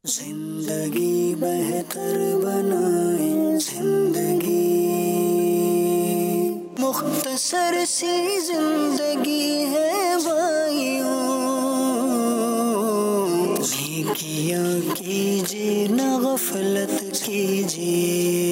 زندگی بہتر بنائیں زندگی، مختصر سی زندگی ہے بھائیوں، نیکیاں کیجیے نہ غفلت کیجیے۔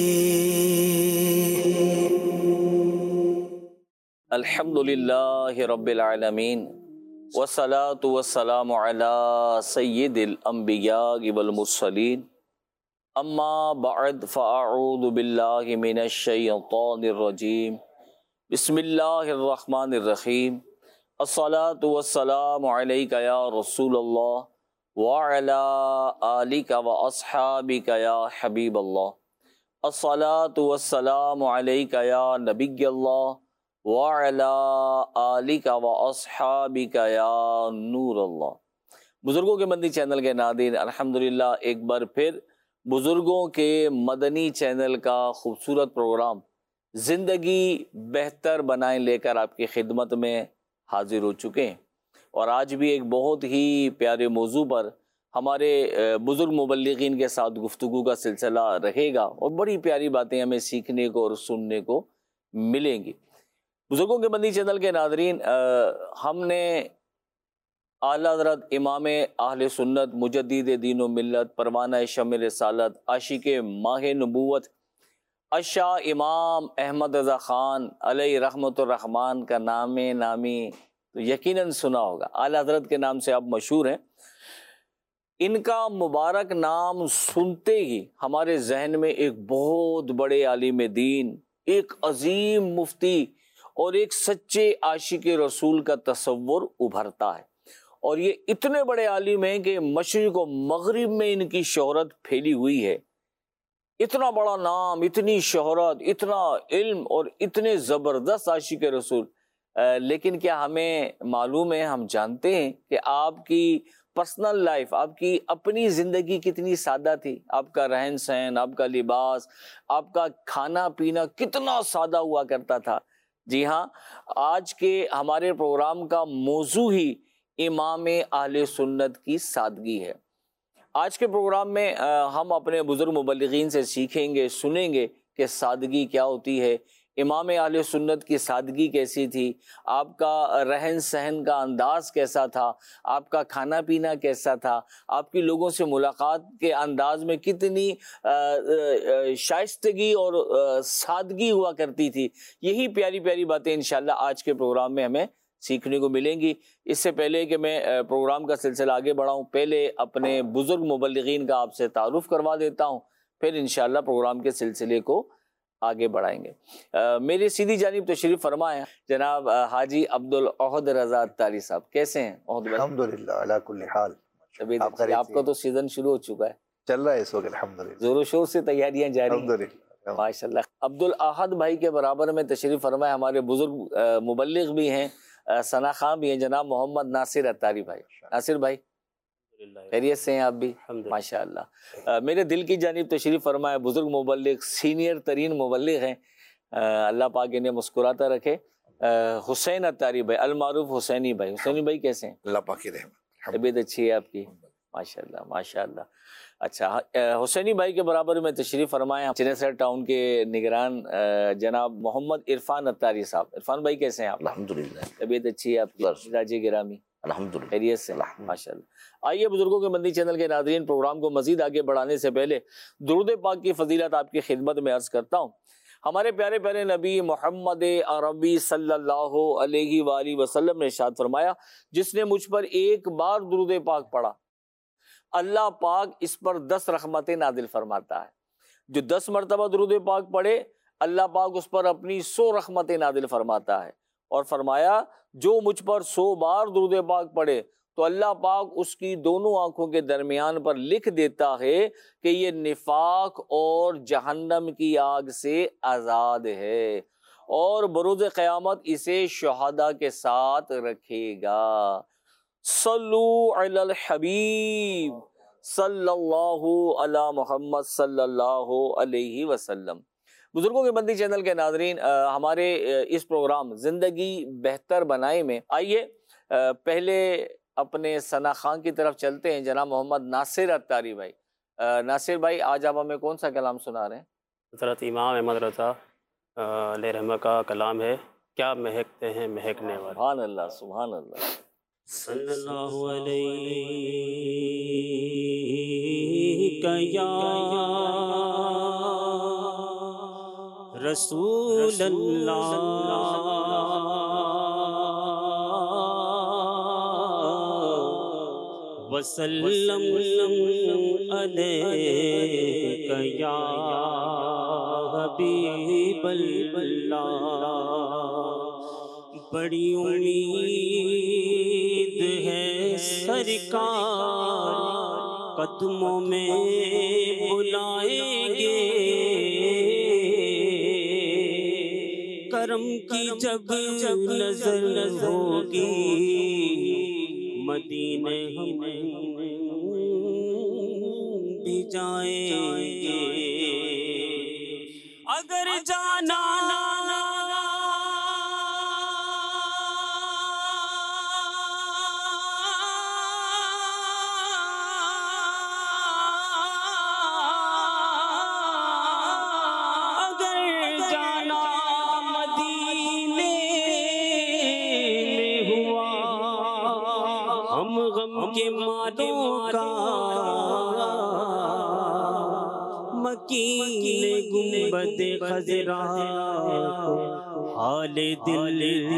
الحمدللہ رب العالمین والصلاة والسلام علی سید الانبیاء والمرسلین، اما بعد فاعوذ باللہ من الشیطان الرجیم، بسم اللہ الرحمن الرحیم، الصلاة والسلام علیک یا رسول اللہ وعلی آلک واصحابک یا حبیب اللہ، الصلاة والسلام علیک یا نبی اللہ وعلی آلک واصحابک یا نور اللہ۔ بزرگوں کے مدنی چینل کے ناظرین، الحمدللہ ایک بار پھر بزرگوں کے مدنی چینل کا خوبصورت پروگرام زندگی بہتر بنائیں لے کر آپ کی خدمت میں حاضر ہو چکے ہیں، اور آج بھی ایک بہت ہی پیارے موضوع پر ہمارے بزرگ مبلغین کے ساتھ گفتگو کا سلسلہ رہے گا، اور بڑی پیاری باتیں ہمیں سیکھنے کو اور سننے کو ملیں گی۔ بزرگوں کے مدنی چینل کے ناظرین، ہم نے اعلیٰ حضرت امام اہل سنت مجدد دین و ملت پروانہ شمع رسالت عاشق ماہ نبوت الشاہ امام احمد رضا خان علیہ رحمت الرحمن کا نام نامی تو یقیناً سنا ہوگا، اعلیٰ حضرت کے نام سے آپ مشہور ہیں۔ ان کا مبارک نام سنتے ہی ہمارے ذہن میں ایک بہت بڑے عالم دین، ایک عظیم مفتی اور ایک سچے عاشق رسول کا تصور ابھرتا ہے، اور یہ اتنے بڑے عالم ہیں کہ مشرق و مغرب میں ان کی شہرت پھیلی ہوئی ہے۔ اتنا بڑا نام، اتنی شہرت، اتنا علم اور اتنے زبردست عاشق رسول، لیکن کیا ہمیں معلوم ہے، ہم جانتے ہیں کہ آپ کی پرسنل لائف، آپ کی اپنی زندگی کتنی سادہ تھی؟ آپ کا رہن سہن، آپ کا لباس، آپ کا کھانا پینا کتنا سادہ ہوا کرتا تھا۔ جی ہاں، آج کے ہمارے پروگرام کا موضوع ہی امام اہل سنت کی سادگی ہے۔ آج کے پروگرام میں ہم اپنے بزرگ مبلغین سے سیکھیں گے، سنیں گے کہ سادگی کیا ہوتی ہے، امام اہل سنت کی سادگی کیسی تھی، آپ کا رہن سہن کا انداز کیسا تھا، آپ کا کھانا پینا کیسا تھا، آپ کی لوگوں سے ملاقات کے انداز میں کتنی شائستگی اور سادگی ہوا کرتی تھی۔ یہی پیاری پیاری باتیں انشاءاللہ آج کے پروگرام میں ہمیں سیکھنے کو ملیں گی۔ اس سے پہلے کہ میں پروگرام کا سلسلہ آگے بڑھاؤں، پہلے اپنے بزرگ مبلغین کا آپ سے تعارف کروا دیتا ہوں، پھر انشاءاللہ پروگرام کے سلسلے کو آگے بڑھائیں گے۔ میری سیدھی جانب تشریف فرمائیں جناب حاجی عبدالاحد رضا اتاری صاحب۔ کیسے ہیں احد بھائی؟ الحمدللہ علی کل حال۔ آپ کا تو سیزن شروع ہو چکا ہے، چل رہا ہے اس وقت الحمدللہ، زور و شور سے تیاریاں جاری ہیں الحمدللہ۔ ماشاءاللہ۔ عبدالاحد بھائی کے برابر میں تشریف فرمائے ہمارے بزرگ مبلغ بھی ہیں، ثنا خان بھی ہیں، جناب محمد ناصر اتاری بھائی۔ ناصر بھائی خیریت سے ہیں آپ بھی؟ ماشاءاللہ۔ میرے دل کی جانب تشریف فرمائے بزرگ مبلغ، سینئر ترین مبلغ ہیں، اللہ پاک انہیں مسکراتا رکھے، حسین اتاری بھائی، المعروف حسینی بھائی۔ حسینی بھائی کیسے ہیں؟ اللہ پاک کی رحمت، طبیعت اچھی ہے آپ کی؟ ماشاءاللہ ماشاءاللہ۔ اچھا، حسینی بھائی کے برابر میں تشریف فرمائے چنیسر ٹاؤن کے نگران جناب محمد عرفان اتاری صاحب۔ عرفان بھائی کیسے ہیں آپ؟ الحمدللہ، طبیعت اچھی ہے آپ کی؟ مزاج گرامی الحمدللہ، خیریت سے؟ ماشاءاللہ۔ آئیے بزرگوں کے مدنی چینل کے ناظرین، پروگرام کو مزید آگے بڑھانے سے پہلے درود پاک کی فضیلت آپ کی خدمت میں عرض کرتا ہوں۔ ہمارے پیارے پیارے نبی محمد عربی صلی اللہ علیہ وآلہ وسلم نے ارشاد فرمایا، جس نے مجھ پر ایک بار درود پاک پڑھا، اللہ پاک اس پر 10 رحمتیں نازل فرماتا ہے۔ جو 10 مرتبہ درود پاک پڑھے، اللہ پاک اس پر اپنی 100 رحمتیں نازل فرماتا ہے، اور فرمایا جو مجھ پر 100 بار درود پاک پڑھے تو اللہ پاک اس کی دونوں آنکھوں کے درمیان پر لکھ دیتا ہے کہ یہ نفاق اور جہنم کی آگ سے آزاد ہے، اور بروز قیامت اسے شہداء کے ساتھ رکھے گا۔ صلو علی الحبیب صلی اللہ علی محمد صلی اللہ علیہ وسلم۔ بزرگوں کے مدنی چینل کے ناظرین، ہمارے اس پروگرام زندگی بہتر بنائے میں آئیے پہلے اپنے ثنا خان کی طرف چلتے ہیں، جناب محمد ناصر اتاری بھائی۔ ناصر بھائی آج آپ ہمیں کون سا کلام سنا رہے ہیں؟ حضرت امام احمد رضا علیہ رحمہ کا کلام ہے، کیا مہکتے ہیں مہکنے والے۔ سبحان اللہ سبحان اللہ۔ صلی اللہ علیہ یا رسول اللہ وسلم علیک یا حبیب اللہ۔ بڑی امید ہے سرکار قدموں میں بلائیں گے، کرم کی جب نظر ہوگی مدینے ہم بھی جائیں گے۔ اگر جانا کے مالوں کا مکین گنبد خضرا حال دل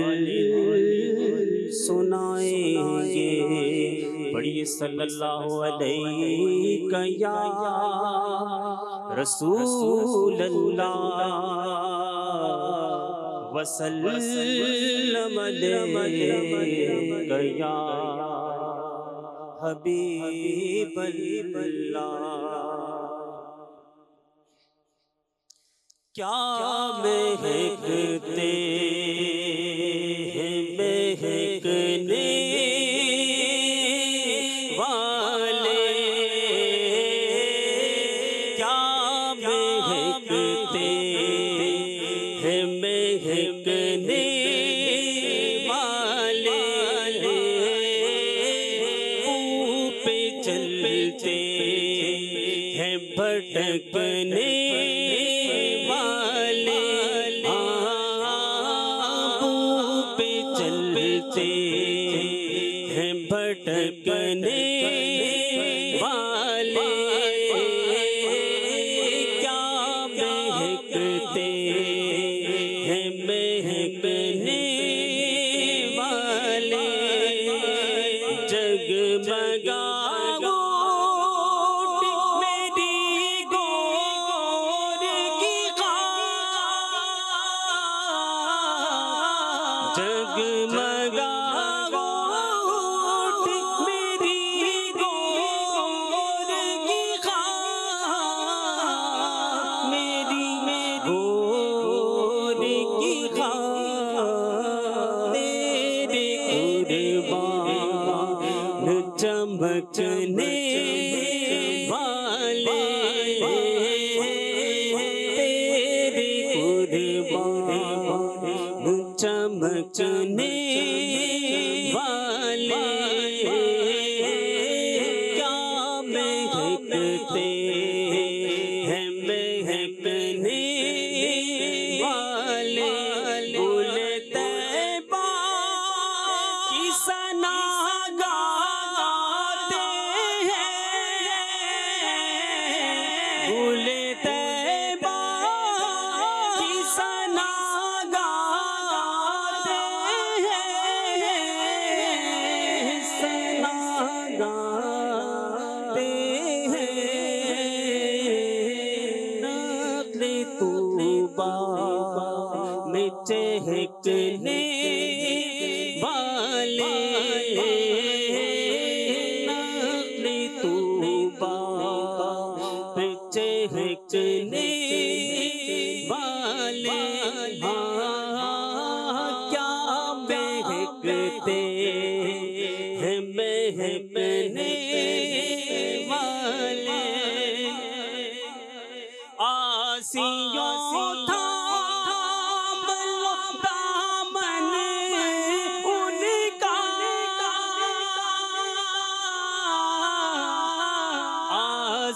سنائیں گے۔ پڑھیے صلی اللہ علیہ یا رسول اللہ وسلم علیہ یا حبیب اللہ۔ کیا مہکتے ہیں مہکنے والے، کیا مہکتے ہیں مہکنے بھٹکنے والے، آبو پہ چلتے ہیں بھٹکنے والے، کیا مہکتے ہیں مہکنے والے، جگمگا جگمگا ہوٹ میری گور کی خواہ، میری گور کی خواہ، تیرے قربان چمکنے والے، تیرے قربان چمکنے والے، کیا مہکتے ہیں مہکنے والے، گل طیبہ کی ثنا گاتے ہیں، گل طیبہ کی ثنا میں چہکنے والے، نقل طوبیٰ میں چہکنے والے، کیا مہکتے ہیں مہکنے والے، آسیوں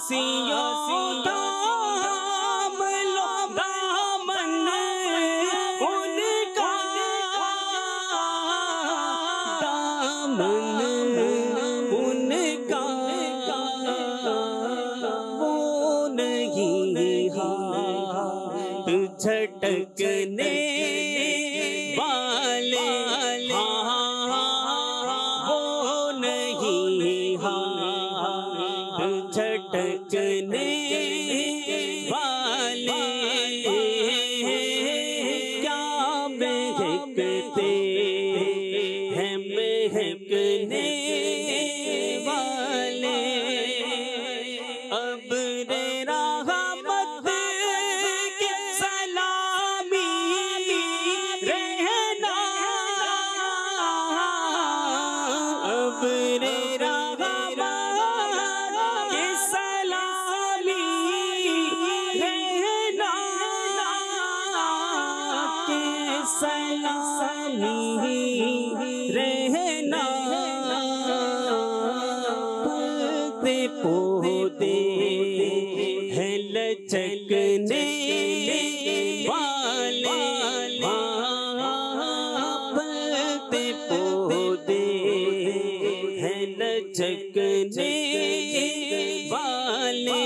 آسیوں دام لو دامن ان کا دامن ان کا وہ نہیں ہاتھ جھٹکنے والے وہ نہیں ہاتھ جھٹکنے والے کیا مہکتے ہیں مہکنے والے ابر رحمت کی سلامی رہنا ابر رحمت کی سلامی رہنا کی سلامی رہنا پھولتے پودے ہیں لچکنے والے پھولتے پودے ہیں لچکنے والے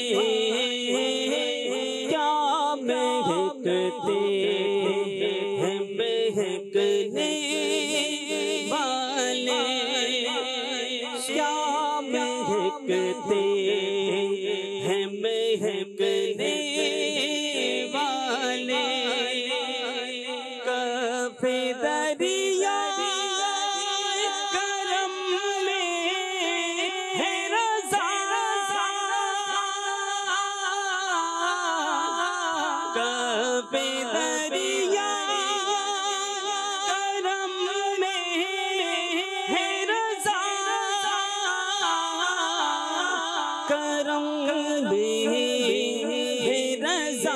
کیا مہکتے ہیں مہکنے والے کیا مہکتے ہیں مہکنے والے کفِ دریا کرم میں ہے رضا کفِ دریا کرم میں ہے رضا کرم میں ہے رضا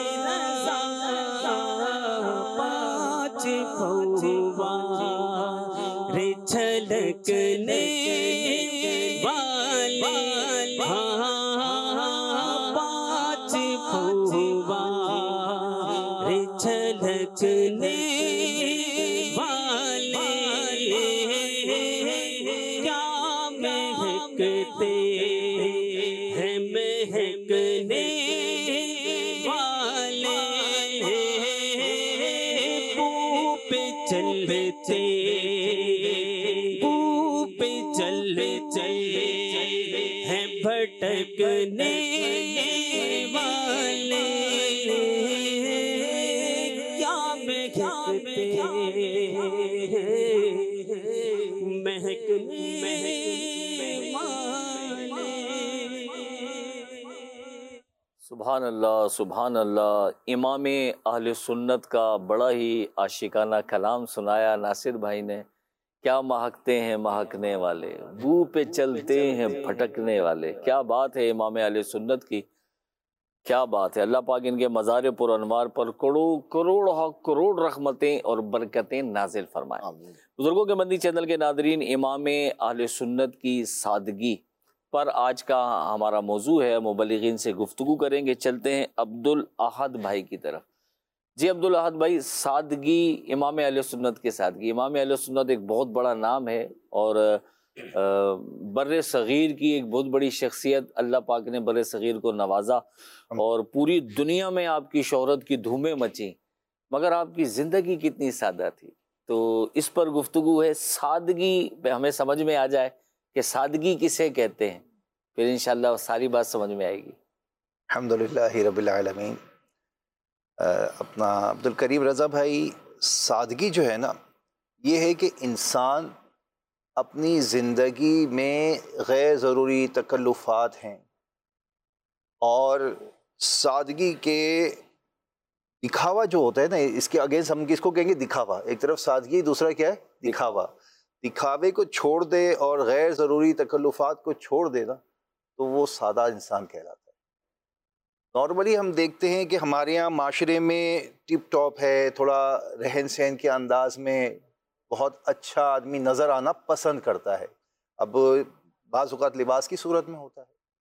پانچ فوار چھلکنے والے پانچ فوار چھلکنے والے کیا مہکتے ہیں مہکنے والے بو پہ چلتے بو پہ چلتے ہیں بھٹکنے والے کیا مہکتے مہکنے سبحان اللہ سبحان اللہ. امام اہل سنت کا بڑا ہی عاشقانہ کلام سنایا ناصر بھائی نے. کیا مہکتے ہیں مہکنے والے، بو پہ چلتے ہیں بھٹکنے والے. کیا بات ہے امام اہل سنت کی، کیا بات ہے. اللہ پاک ان کے مزار پر انوار پر کروڑ رحمتیں اور برکتیں نازل فرمائیں. بزرگوں کے مدنی چینل کے ناظرین، امام اہل سنت کی سادگی پر آج کا ہمارا موضوع ہے. مبلغین سے گفتگو کریں گے. چلتے ہیں عبدالاحد بھائی کی طرف. جی عبدالاحد بھائی، سادگی، امام اہل سنت کی سادگی. امام اہل سنت ایک بہت بڑا نام ہے اور بر صغیر کی ایک بہت بڑی شخصیت. اللہ پاک نے بر صغیر کو نوازا اور پوری دنیا میں آپ کی شہرت کی دھومیں مچیں، مگر آپ کی زندگی کتنی سادہ تھی. تو اس پر گفتگو ہے. سادگی پہ ہمیں سمجھ میں آ جائے کہ سادگی کسے کہتے ہیں، پھر انشاءاللہ ساری بات سمجھ میں آئے گی. الحمدللہ رب العالمین. اپنا عبدالکریم رضا بھائی، سادگی جو ہے نا، یہ ہے کہ انسان اپنی زندگی میں غیر ضروری تکلفات ہیں اور سادگی کے دکھاوا جو ہوتا ہے نا، اس کے اگینسٹ ہم کس کو کہیں گے؟ دکھاوا. ایک طرف سادگی، دوسرا کیا ہے؟ دکھاوا. دکھاوے کو چھوڑ دے اور غیر ضروری تکلفات کو چھوڑ دے نا، تو وہ سادہ انسان کہلاتا ہے. نارملی ہم دیکھتے ہیں کہ ہمارے یہاں معاشرے میں ٹپ ٹاپ ہے، تھوڑا رہن سہن کے انداز میں بہت اچھا آدمی نظر آنا پسند کرتا ہے. اب بعض اوقات لباس کی صورت میں ہوتا ہے،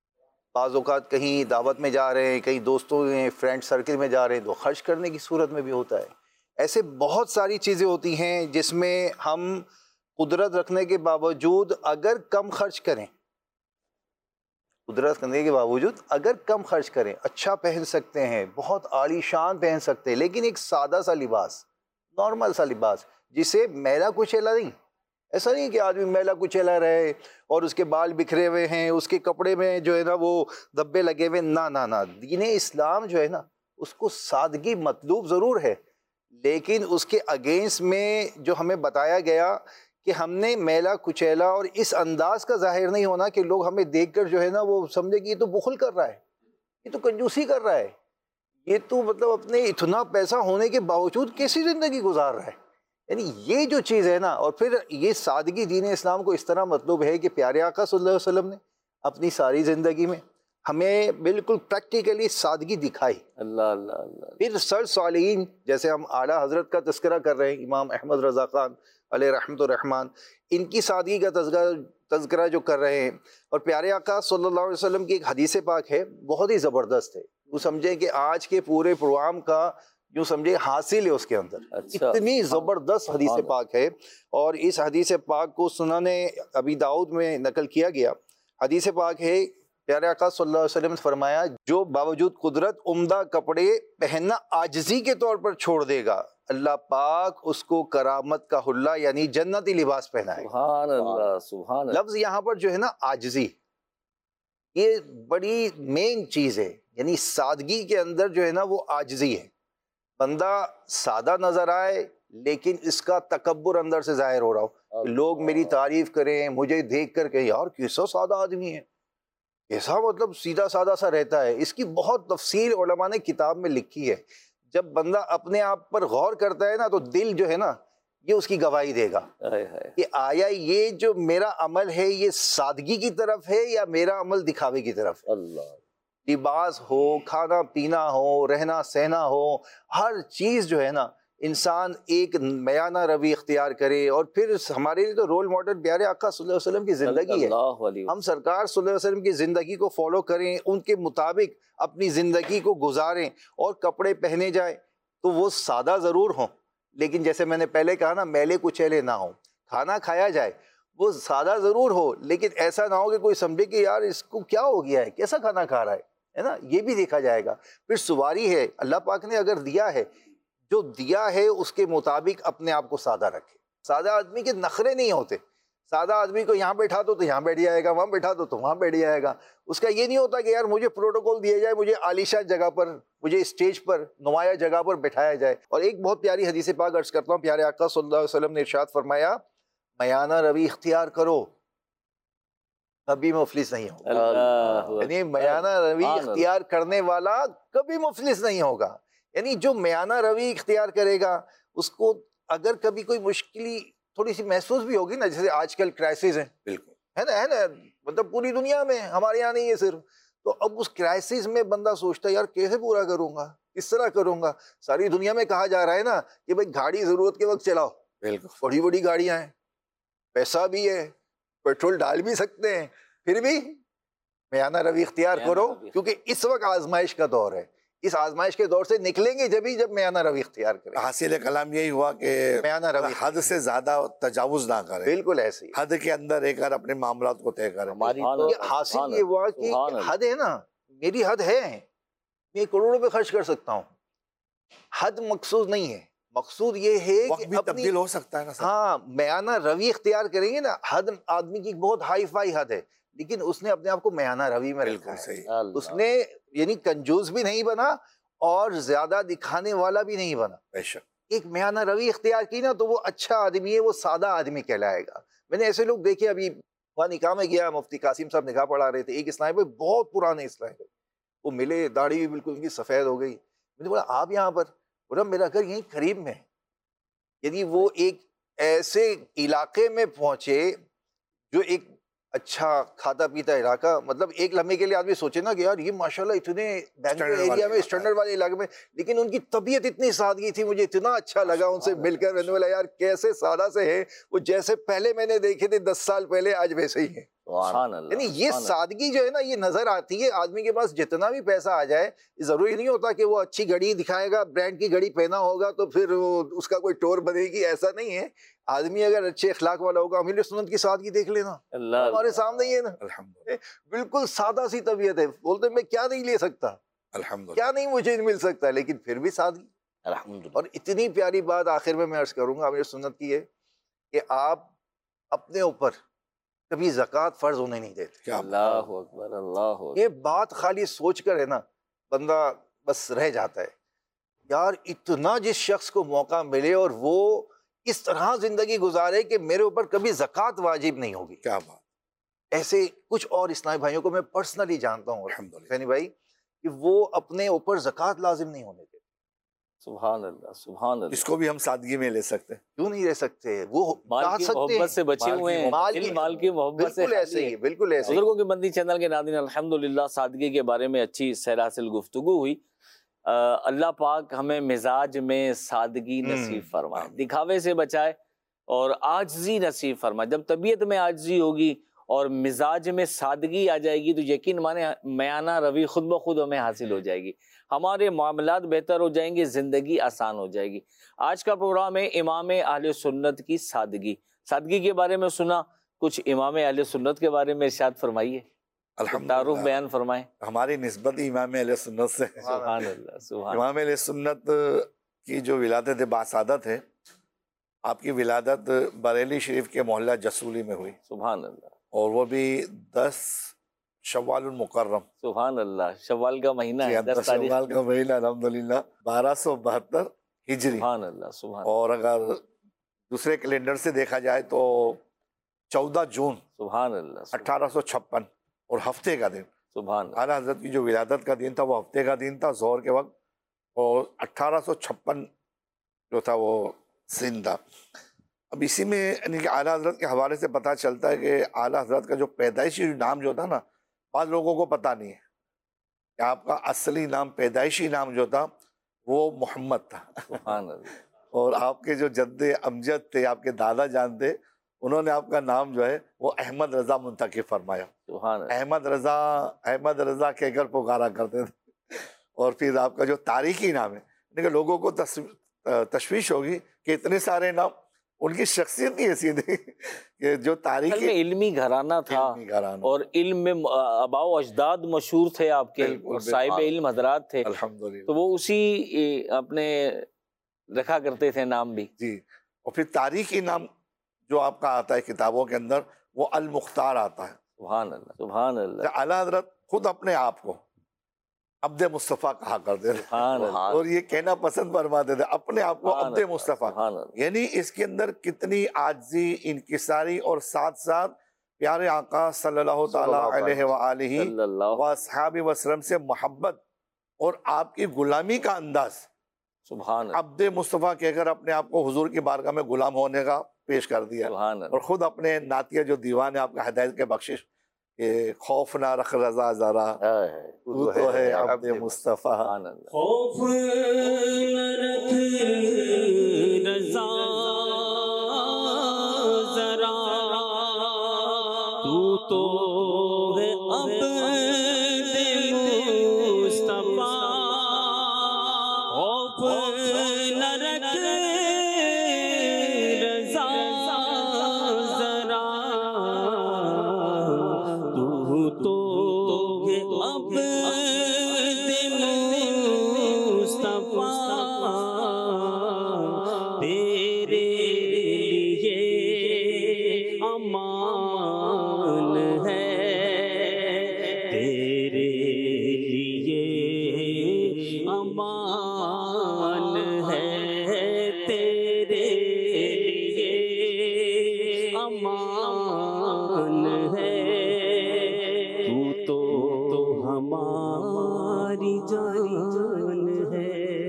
بعض اوقات کہیں دعوت میں جا رہے ہیں، کہیں دوستوں میں فرینڈ سرکل میں جا رہے ہیں تو خرچ کرنے کی صورت میں بھی ہوتا ہے. ایسے بہت ساری چیزیں ہوتی ہیں جس میں ہم قدرت رکھنے کے باوجود اگر کم خرچ کریں، قدرت کرنے کے باوجود اگر کم خرچ کریں، اچھا پہن سکتے ہیں، بہت عالی شان پہن سکتے ہیں، لیکن ایک سادہ سا لباس، نارمل سا لباس جسے میلا کچیلا نہیں. ایسا نہیں کہ آدمی میلا کچیلا رہے اور اس کے بال بکھرے ہوئے ہیں، اس کے کپڑے میں جو ہے نا وہ دھبے لگے ہوئے. نہ دین اسلام جو ہے نا اس کو سادگی مطلوب ضرور ہے، لیکن اس کے اگینسٹ میں جو ہمیں بتایا گیا کہ ہم نے میلا کچیلا اور اس انداز کا ظاہر نہیں ہونا کہ لوگ ہمیں دیکھ کر جو ہے نا وہ سمجھے کہ یہ تو بخل کر رہا ہے، یہ تو کنجوسی کر رہا ہے، یہ تو مطلب اپنے اتنا پیسہ ہونے کے باوجود کیسی زندگی گزار رہا ہے. یعنی یہ جو چیز ہے نا، اور پھر یہ سادگی دین اسلام کو اس طرح مطلوب ہے کہ پیارے آقا صلی اللہ علیہ وسلم نے اپنی ساری زندگی میں ہمیں بالکل پریکٹیکلی سادگی دکھائی. اللہ اللہ اللہ. پھر سر صالحین جیسے ہم اعلیٰ حضرت کا تذکرہ کر رہے ہیں، امام احمد رضا خان علیہ رحمۃ الرحمن، ان کی سادگی کا تذکرہ جو کر رہے ہیں. اور پیارے آقا صلی اللہ علیہ وسلم کی ایک حدیث پاک ہے، بہت ہی زبردست ہے. وہ سمجھیں کہ آج کے پورے پروگرام کا جو سمجھے حاصل ہے اس کے اندر. اچھا. اتنی زبردست حدیث پاک ہے، اور اس حدیث پاک کو سنن ابی داؤد میں نقل کیا گیا. حدیث پاک ہے، پیارے آقا صلی اللہ علیہ وسلم نے فرمایا جو باوجود قدرت عمدہ کپڑے پہننا عاجزی کے طور پر چھوڑ دے گا، اللہ پاک اس کو کرامت کا حلہ یعنی جنتی لباس پہنائے گا. سبحان اللہ سبحان اللہ. لفظ یہاں پر جو ہے نا عاجزی، یہ بڑی مین چیز ہے. یعنی سادگی کے اندر جو ہے نا وہ عاجزی ہے. بندہ سادہ نظر آئے لیکن اس کا تکبر اندر سے ظاہر ہو رہا ہو، لوگ میری تعریف کریں، مجھے دیکھ کر کہیں یار کیسا سادہ آدمی ہے، ایسا مطلب سیدھا سادہ سا رہتا ہے. اس کی بہت تفصیل علماء نے کتاب میں لکھی ہے. جب بندہ اپنے آپ پر غور کرتا ہے نا تو دل جو ہے نا یہ اس کی گواہی دے گا کہ آیا یہ جو میرا عمل ہے یہ سادگی کی طرف ہے یا میرا عمل دکھاوے کی طرف. اللہ. لباس ہو، کھانا پینا ہو، رہنا سہنا ہو، ہر چیز جو ہے نا انسان ایک میانہ روی اختیار کرے. اور پھر ہمارے لیے تو رول ماڈل پیارے آقا صلی اللہ علیہ وسلم کی زندگی ہے. ہم سرکار صلی اللہ علیہ وسلم کی زندگی کو فالو کریں، ان کے مطابق اپنی زندگی کو گزاریں، اور کپڑے پہنے جائیں تو وہ سادہ ضرور ہوں لیکن جیسے میں نے پہلے کہا نا میلے کچیلے نہ ہوں. کھانا کھایا جائے وہ سادہ ضرور ہو لیکن ایسا نہ ہو کہ کوئی سمجھے کہ یار اس کو کیا ہو گیا ہے، کیسا کھانا کھا رہا ہے نا. یہ بھی دیکھا جائے گا. پھر سواری ہے، اللہ پاک نے اگر دیا ہے، جو دیا ہے اس کے مطابق اپنے آپ کو سادہ رکھے. سادہ آدمی کے نخرے نہیں ہوتے. سادہ آدمی کو یہاں بیٹھا دو تو یہاں بیٹھ جائے گا، وہاں بیٹھا دو تو وہاں بیٹھ جائے گا. اس کا یہ نہیں ہوتا کہ یار مجھے پروٹوکول دیا جائے، مجھے عالیشان جگہ پر، مجھے اسٹیج پر، نمایاں جگہ پر بٹھایا جائے. اور ایک بہت پیاری حدیث پاک عرض کرتا ہوں، پیارے آقا صلی اللہ علیہ وسلم نے ارشاد فرمایا میانہ روی اختیار کرو، کبھی مفلس نہیں ہوگا. یعنی میانہ روی اختیار کرنے والا کبھی مفلس نہیں ہوگا. یعنی جو میانہ روی اختیار کرے گا اس کو اگر کبھی کوئی مشکلی تھوڑی سی محسوس بھی ہوگی نا، جیسے آج کل کرائسس ہیں، بالکل ہے نا مطلب پوری دنیا میں، ہمارے یہاں نہیں ہے صرف، تو اب اس کرائسس میں بندہ سوچتا ہے یار کیسے پورا کروں گا، کس طرح کروں گا. ساری دنیا میں کہا جا رہا ہے نا کہ بھائی گاڑی ضرورت کے وقت چلاؤ، بالکل بڑی بڑی گاڑیاں ہیں، پیسہ بھی ہے، پیٹرول ڈال بھی سکتے ہیں، پھر بھی میانہ روی اختیار کرو کیونکہ اس وقت آزمائش کا دور ہے. اس آزمائش کے دور سے نکلیں گے جب میانہ روی اختیار کریں. حاصل کلام یہی ہوا کہ میانہ روی حد سے زیادہ تجاوز نہ کریں، بالکل ایسے ہی حد کے اندر رہ کر اپنے معاملات کو طے کریں. حاصل یہ ہوا کہ حد ہے نا، میری حد ہے، میں کروڑوں روپے خرچ کر سکتا ہوں. حد مقصود نہیں ہے، مقصود یہ ہے وقت بھی تبدیل ہو سکتا ہے نا. ہاں میانہ روی اختیار کریں گے نا. حد آدمی کی بہت ہائی فائی حد ہے لیکن اس نے اپنے آپ کو میانہ روی میں رکھا ہے. اس نے یعنی کنجوس بھی نہیں بنا اور زیادہ دکھانے والا بھی نہیں بنا. بے شک ایک میانہ روی اختیار کی نا تو وہ اچھا آدمی ہے، وہ سادہ آدمی کہلائے گا. میں نے ایسے لوگ دیکھے، ابھی وہاں نکاح میں گیا، مفتی قاسم صاحب نکاح پڑھا رہے تھے، ایک اسلامی بھائی بہت پرانے اسلامی بھائی، وہ ملے، داڑھی بھی بالکل ان کی سفید ہو گئی. میں نے بولا آپ یہاں پر؟ بولا میرا گھر یہیں قریب میں ہے. یعنی وہ ایک ایسے علاقے میں پہنچے جو ایک اچھا کھاتا پیتا علاقہ، مطلب ایک لمحے کے لیے آدمی سوچے نا کہ یار یہ ماشاءاللہ اتنے بینگلور ایریا میں اسٹینڈرڈ والے علاقے میں، لیکن ان کی طبیعت اتنی سادگی تھی، مجھے اتنا اچھا لگا ان سے مل کر. میں نے بولا یار کیسے سادہ سے ہیں وہ، جیسے پہلے میں نے دیکھے تھے 10 سال پہلے آج ویسے ہی ہیں. سبحان اللہ، یعنی یہ سبحان سادگی جو ہے نا یہ نظر آتی ہے آدمی کے پاس جتنا بھی پیسہ آ جائے، ضروری نہیں ہوتا کہ وہ اچھی گھڑی دکھائے گا، برانڈ کی گھڑی پہنا ہوگا تو پھر اس کا کوئی ٹور بنے گی، ایسا نہیں ہے۔ آدمی اگر اچھے اخلاق والا ہوگا، امیر سنت کی سادگی دیکھ لینا اللہ، ہمارے سامنے ہی ہے نا، الحمدللہ بالکل سادہ سی طبیعت ہے، بولتے میں کیا نہیں لے سکتا، الحمدللہ کیا نہیں مجھے مل سکتا، لیکن پھر بھی سادگی۔ الحمدللہ، اور اتنی پیاری بات آخر میں عرض کروں گا امیر سنت کی ہے کہ آپ اپنے اوپر کبھی زکوٰۃ فرض ہونے نہیں دیتے۔ کیا اللہ اکبر، اللہ اکبر، یہ بات خالی سوچ کر ہے نا بندہ بس رہ جاتا ہے، یار اتنا جس شخص کو موقع ملے اور وہ اس طرح زندگی گزارے کہ میرے اوپر کبھی زکوٰۃ واجب نہیں ہوگی۔ کیا بات، ایسے کچھ اور اسلامی بھائیوں کو میں پرسنلی جانتا ہوں الحمدللہ فینی بھائی، کہ وہ اپنے اوپر زکوٰۃ لازم نہیں ہونے دیتے۔ سبحان اللہ، سبحان اللہ، اس کو بھی ہم سادگی میں لے سکتے ہیں۔ کیوں نہیں رہ سکتے؟ وہ مال چاہ کی سکتے محبت سے ہیں، بچے مال کی ہوئے ہیں، مال کی- علم مال کی محبت سے بالکل ایسے ہی، بالکل ایسے ہی۔ بزرگوں کی بندی چینل کے ناظرین، الحمدللہ سادگی کے بارے میں اچھی سیرحاصل گفتگو ہوئی۔ اللہ پاک ہمیں مزاج میں سادگی نصیب فرمائے، دکھاوے سے بچائے اور عاجزی نصیب فرمائے۔ جب طبیعت میں عاجزی ہوگی اور مزاج میں سادگی آ جائے گی تو یقین مانے میانہ روی خود بخود ہمیں حاصل ہو جائے گی، ہمارے معاملات بہتر ہو جائیں گے، زندگی آسان ہو جائے گی۔ آج کا پروگرام ہے امام اہل سنت کی سادگی۔ سادگی کے بارے میں سنا، کچھ امام اہل سنت کے بارے میں ارشاد فرمائیے، تعارف الحمدللہ بیان فرمائیں۔ ہماری نسبت ہی امام اہل سنت سے ہے۔ سبحان اللہ، سبحان امام اہل سنت کی جو ولادت باسعادت ہے، آپ کی ولادت بریلی شریف کے محلہ جسولی میں ہوئی، سبحان اللہ، اور وہ بھی 10 شوال المکرم، سبحان اللہ، شوال کا مہینہ ہے، 10 10 تاریخ، شوال کا مہینہ الحمدللہ 1272 ہجری، سبحان اللہ، سبحان اللہ، اور اگر دوسرے کیلنڈر سے دیکھا جائے تو 14 جون سبحان اللہ، 1856، اور ہفتے کا دن، سبحان اللہ، اعلیٰ حضرت کی جو ولادت کا دن تھا وہ ہفتے کا دن تھا، ظہر کے وقت، اور 1856 جو تھا وہ سن تھا۔ اب اسی میں یعنی کہ اعلیٰ حضرت کے حوالے سے پتہ چلتا ہے کہ اعلیٰ حضرت کا جو پیدائشی نام جو تھا نا، بعض لوگوں کو پتہ نہیں ہے کہ آپ کا اصلی نام، پیدائشی نام جو تھا وہ محمد تھا، سبحان اللہ، اور آپ کے جو جد امجد تھے، آپ کے دادا جان تھے، انہوں نے آپ کا نام جو ہے وہ احمد رضا منتخب فرمایا۔ سبحان اللہ، احمد رضا کہہ کر پکارا کرتے تھے، اور پھر آپ کا جو تاریخی نام ہے، یعنی کہ لوگوں کو تشویش ہوگی کہ اتنے سارے نام، ان کی شخصیت کی ایسی تھی کہ جو اصل تاریخی میں علمی گھرانہ تھا، علمی گھرانہ، اور علم میں آباء و اجداد مشہور تھے آپ کے، بالکل، اور صاحب بالکل۔ علم حضرات تھے، الحمدللہ، تو وہ اسی اپنے رکھا کرتے تھے نام بھی۔ جی۔ اور پھر تاریخی نام جو آپ کا آتا ہے کتابوں کے اندر وہ المختار آتا ہے۔ سبحان اللہ، سبحان اللہ، اعلیٰ حضرت خود اپنے آپ کو عبد مصطفیٰ کہا کرتے تھے، سبحان اللہ، اور یہ کہنا پسند فرماتے تھے اپنے آپ کو سبحان عبد اللہ، مصطفیٰ، سبحان اللہ، یعنی اس کے اندر کتنی عاجزی، انکساری، اور ساتھ ساتھ پیارے آقا صلی اللہ تعالیٰ علیہ وآلہ صلی اللہ، واصحابہ وسلم سے محبت اور آپ کی غلامی کا انداز، سبحان اللہ، عبد مصطفیٰ کہہ کر اپنے آپ کو حضور کی بارگاہ میں غلام ہونے کا پیش کر دیا، سبحان اور اللہ، خود اپنے نعتیہ جو دیوان ہے آپ کا ہدایت کے بخشش کہ خوف نہ رکھ رضا ذرا، تو ہے عبد مصطفیٰ، سبحان اللہ، خوف نہ رکھ رضا ذرا، تو ہے عبد مصطفیٰ، خوف نہ رکھ رضا ذرا، تو ہے عبد مصطفیٰ، تیرے لیے امان ہے، تیرے لیے امان ہے، تیرے لیے امان ہے، تو ہماری جان ہے۔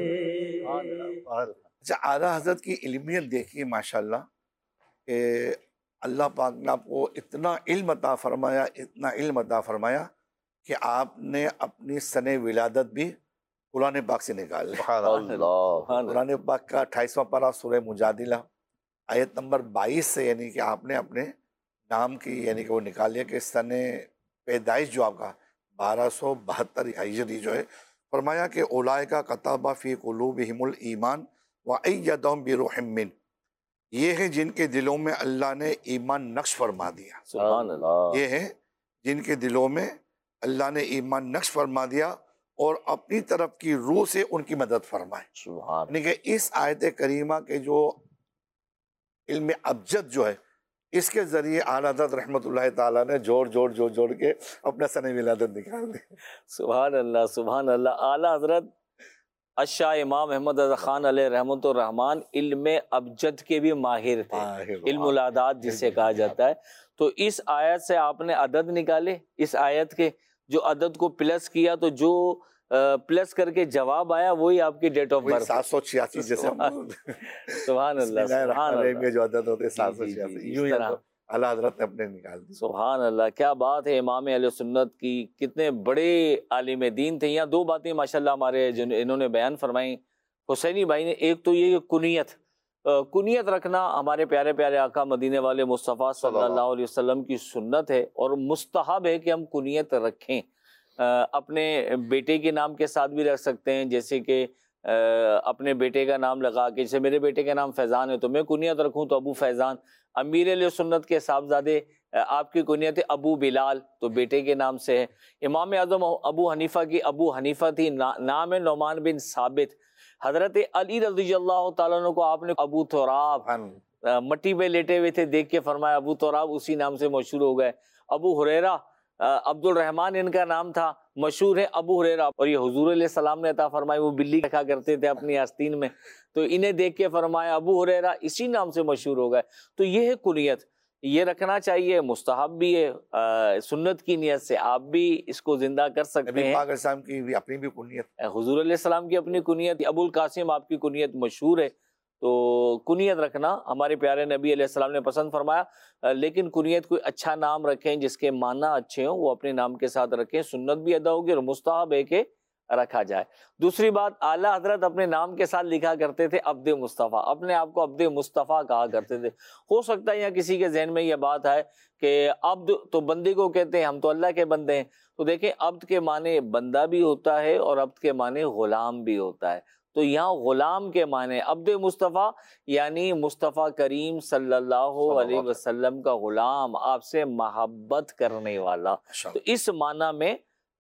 اچھا، اعلیٰ حضرت کی علمیت دیکھیے ماشاءاللہ، کہ اللہ پاک نے آپ کو اتنا علم عطا فرمایا، اتنا علم عطا فرمایا کہ آپ نے اپنی سن ولادت بھی قرآن پاک سے نکال لی۔ قرآن پاک کا 28واں پارہ سورہ مجادلہ آیت نمبر 22 سے، یعنی کہ آپ نے اپنے نام کی یعنی کہ وہ نکال لیا کہ سن پیدائش جو آپ کا 1272 ہجری جو ہے، فرمایا کہ اولئک کتب فی قلوبہم الایمان وایدہم بروح من، یہ ہیں جن کے دلوں میں اللہ نے ایمان نقش فرما دیا، سبحان اللہ، یہ ہیں جن کے دلوں میں اللہ نے ایمان نقش فرما دیا اور اپنی طرف کی روح سے ان کی مدد فرمائے۔ سبحان یعنی کہ اس آیت کریمہ کے جو علم ابجد جو ہے، اس کے ذریعے اعلیٰ حضرت رحمۃ اللہ تعالیٰ نے جوڑ کے اپنا سن ولادت نکال دی۔ سبحان اللہ، سبحان اللہ۔ اعلیٰ حضرت الشاہ امام احمد رضا خان علیہ رحمۃ الرحمن علم ابجد کے بھی ماہر تھے، علم الاعداد جسے کہا جاتا ہے۔ تو اس آیت سے آپ نے عدد نکالے، اس آیت کے جو عدد کو پلس کیا تو جو پلس کر کے جواب آیا وہی آپ کی ڈیٹ آف برتھ، 786 جیسے سبحان اللہ، سبحان اللہ، جو عدد ہوتے ہیں 786، جی، یوں اس ہی طرح اعلیٰ حضرت نے اپنے نکال دی۔ سبحان اللہ، کیا بات ہے امام اہل سنت کی، کتنے بڑے عالم دین تھے۔ یہاں دو باتیں ماشاءاللہ ہمارے انہوں نے بیان فرمائیں حسینی بھائی نے، ایک تو یہ کہ کنیت رکھنا ہمارے پیارے پیارے آقا مدینے والے مصطفیٰ صلی اللہ علیہ وسلم کی سنت ہے اور مستحب ہے کہ ہم کنیت رکھیں۔ اپنے بیٹے کے نام کے ساتھ بھی رکھ سکتے ہیں، جیسے کہ اپنے بیٹے کا نام لگا کے، جیسے میرے بیٹے کا نام فیضان ہے تو میں کنیت رکھوں تو ابو فیضان۔ امیر علیہ سنت کے صاحبزادے آپ کی کنیت ابو بلال تو بیٹے کے نام سے ہے۔ امام اعظم ابو حنیفہ کی ابو حنیفہ تھی، نام ہے نعمان بن ثابت۔ حضرت علی رضی اللہ تعالیٰ عنہ کو آپ نے ابو تراب، مٹی پہ لیٹے ہوئے تھے، دیکھ کے فرمایا ابو تراب، اسی نام سے مشہور ہو گئے۔ ابو ہریرہ عبد الرحمن ان کا نام تھا، مشہور ہے ابو ہریرہ، اور یہ حضور علیہ السلام نے عطا فرمائی، وہ بلی رکھا کرتے تھے اپنی آستین میں، تو انہیں دیکھ کے فرمایا ابو ہریرہ، اسی نام سے مشہور ہو گئے۔ تو یہ ہے کنیت، یہ رکھنا چاہیے، مستحب بھی ہے، سنت کی نیت سے آپ بھی اس کو زندہ کر سکتے ہیں۔ پاک اسلام کی بھی اپنی بھی کنیت، حضور علیہ السلام کی اپنی کنیت، ابو القاسم آپ کی کنیت مشہور ہے، تو کنیت رکھنا ہمارے پیارے نبی علیہ السلام نے پسند فرمایا، لیکن کنیت کوئی اچھا نام رکھیں جس کے معنی اچھے ہوں، وہ اپنے نام کے ساتھ رکھیں، سنت بھی ادا ہوگی اور مستحب ہے کہ رکھا جائے۔ دوسری بات، اعلیٰ حضرت اپنے نام کے ساتھ لکھا کرتے تھے عبد مصطفیٰ، اپنے آپ کو عبد مصطفیٰ کہا کرتے تھے۔ ہو سکتا ہے یا کسی کے ذہن میں یہ بات ہے کہ عبد تو بندے کو کہتے ہیں، ہم تو اللہ کے بندے ہیں، تو دیکھیں عبد کے معنی بندہ بھی ہوتا ہے اور عبد کے معنی غلام بھی ہوتا ہے، تو یہاں غلام کے معنی عبد مصطفیٰ یعنی مصطفیٰ کریم صلی اللہ علیہ وسلم کا غلام، آپ سے محبت کرنے والا، تو اس معنی میں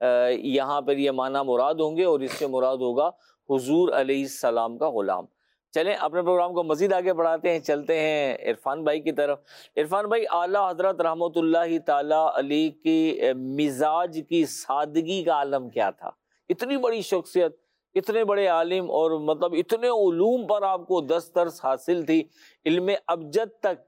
یہاں پر یہ معنی مراد ہوں گے، اور اس سے مراد ہوگا حضور علیہ السلام کا غلام۔ چلیں اپنے پروگرام کو مزید آگے بڑھاتے ہیں، چلتے ہیں عرفان بھائی کی طرف۔ عرفان بھائی، اعلیٰ حضرت رحمۃ اللہ تعالی علیہ کی مزاج کی سادگی کا عالم کیا تھا؟ اتنی بڑی شخصیت، اتنے بڑے عالم، اور مطلب اتنے علوم پر آپ کو دسترس حاصل تھی، علم ابجد تک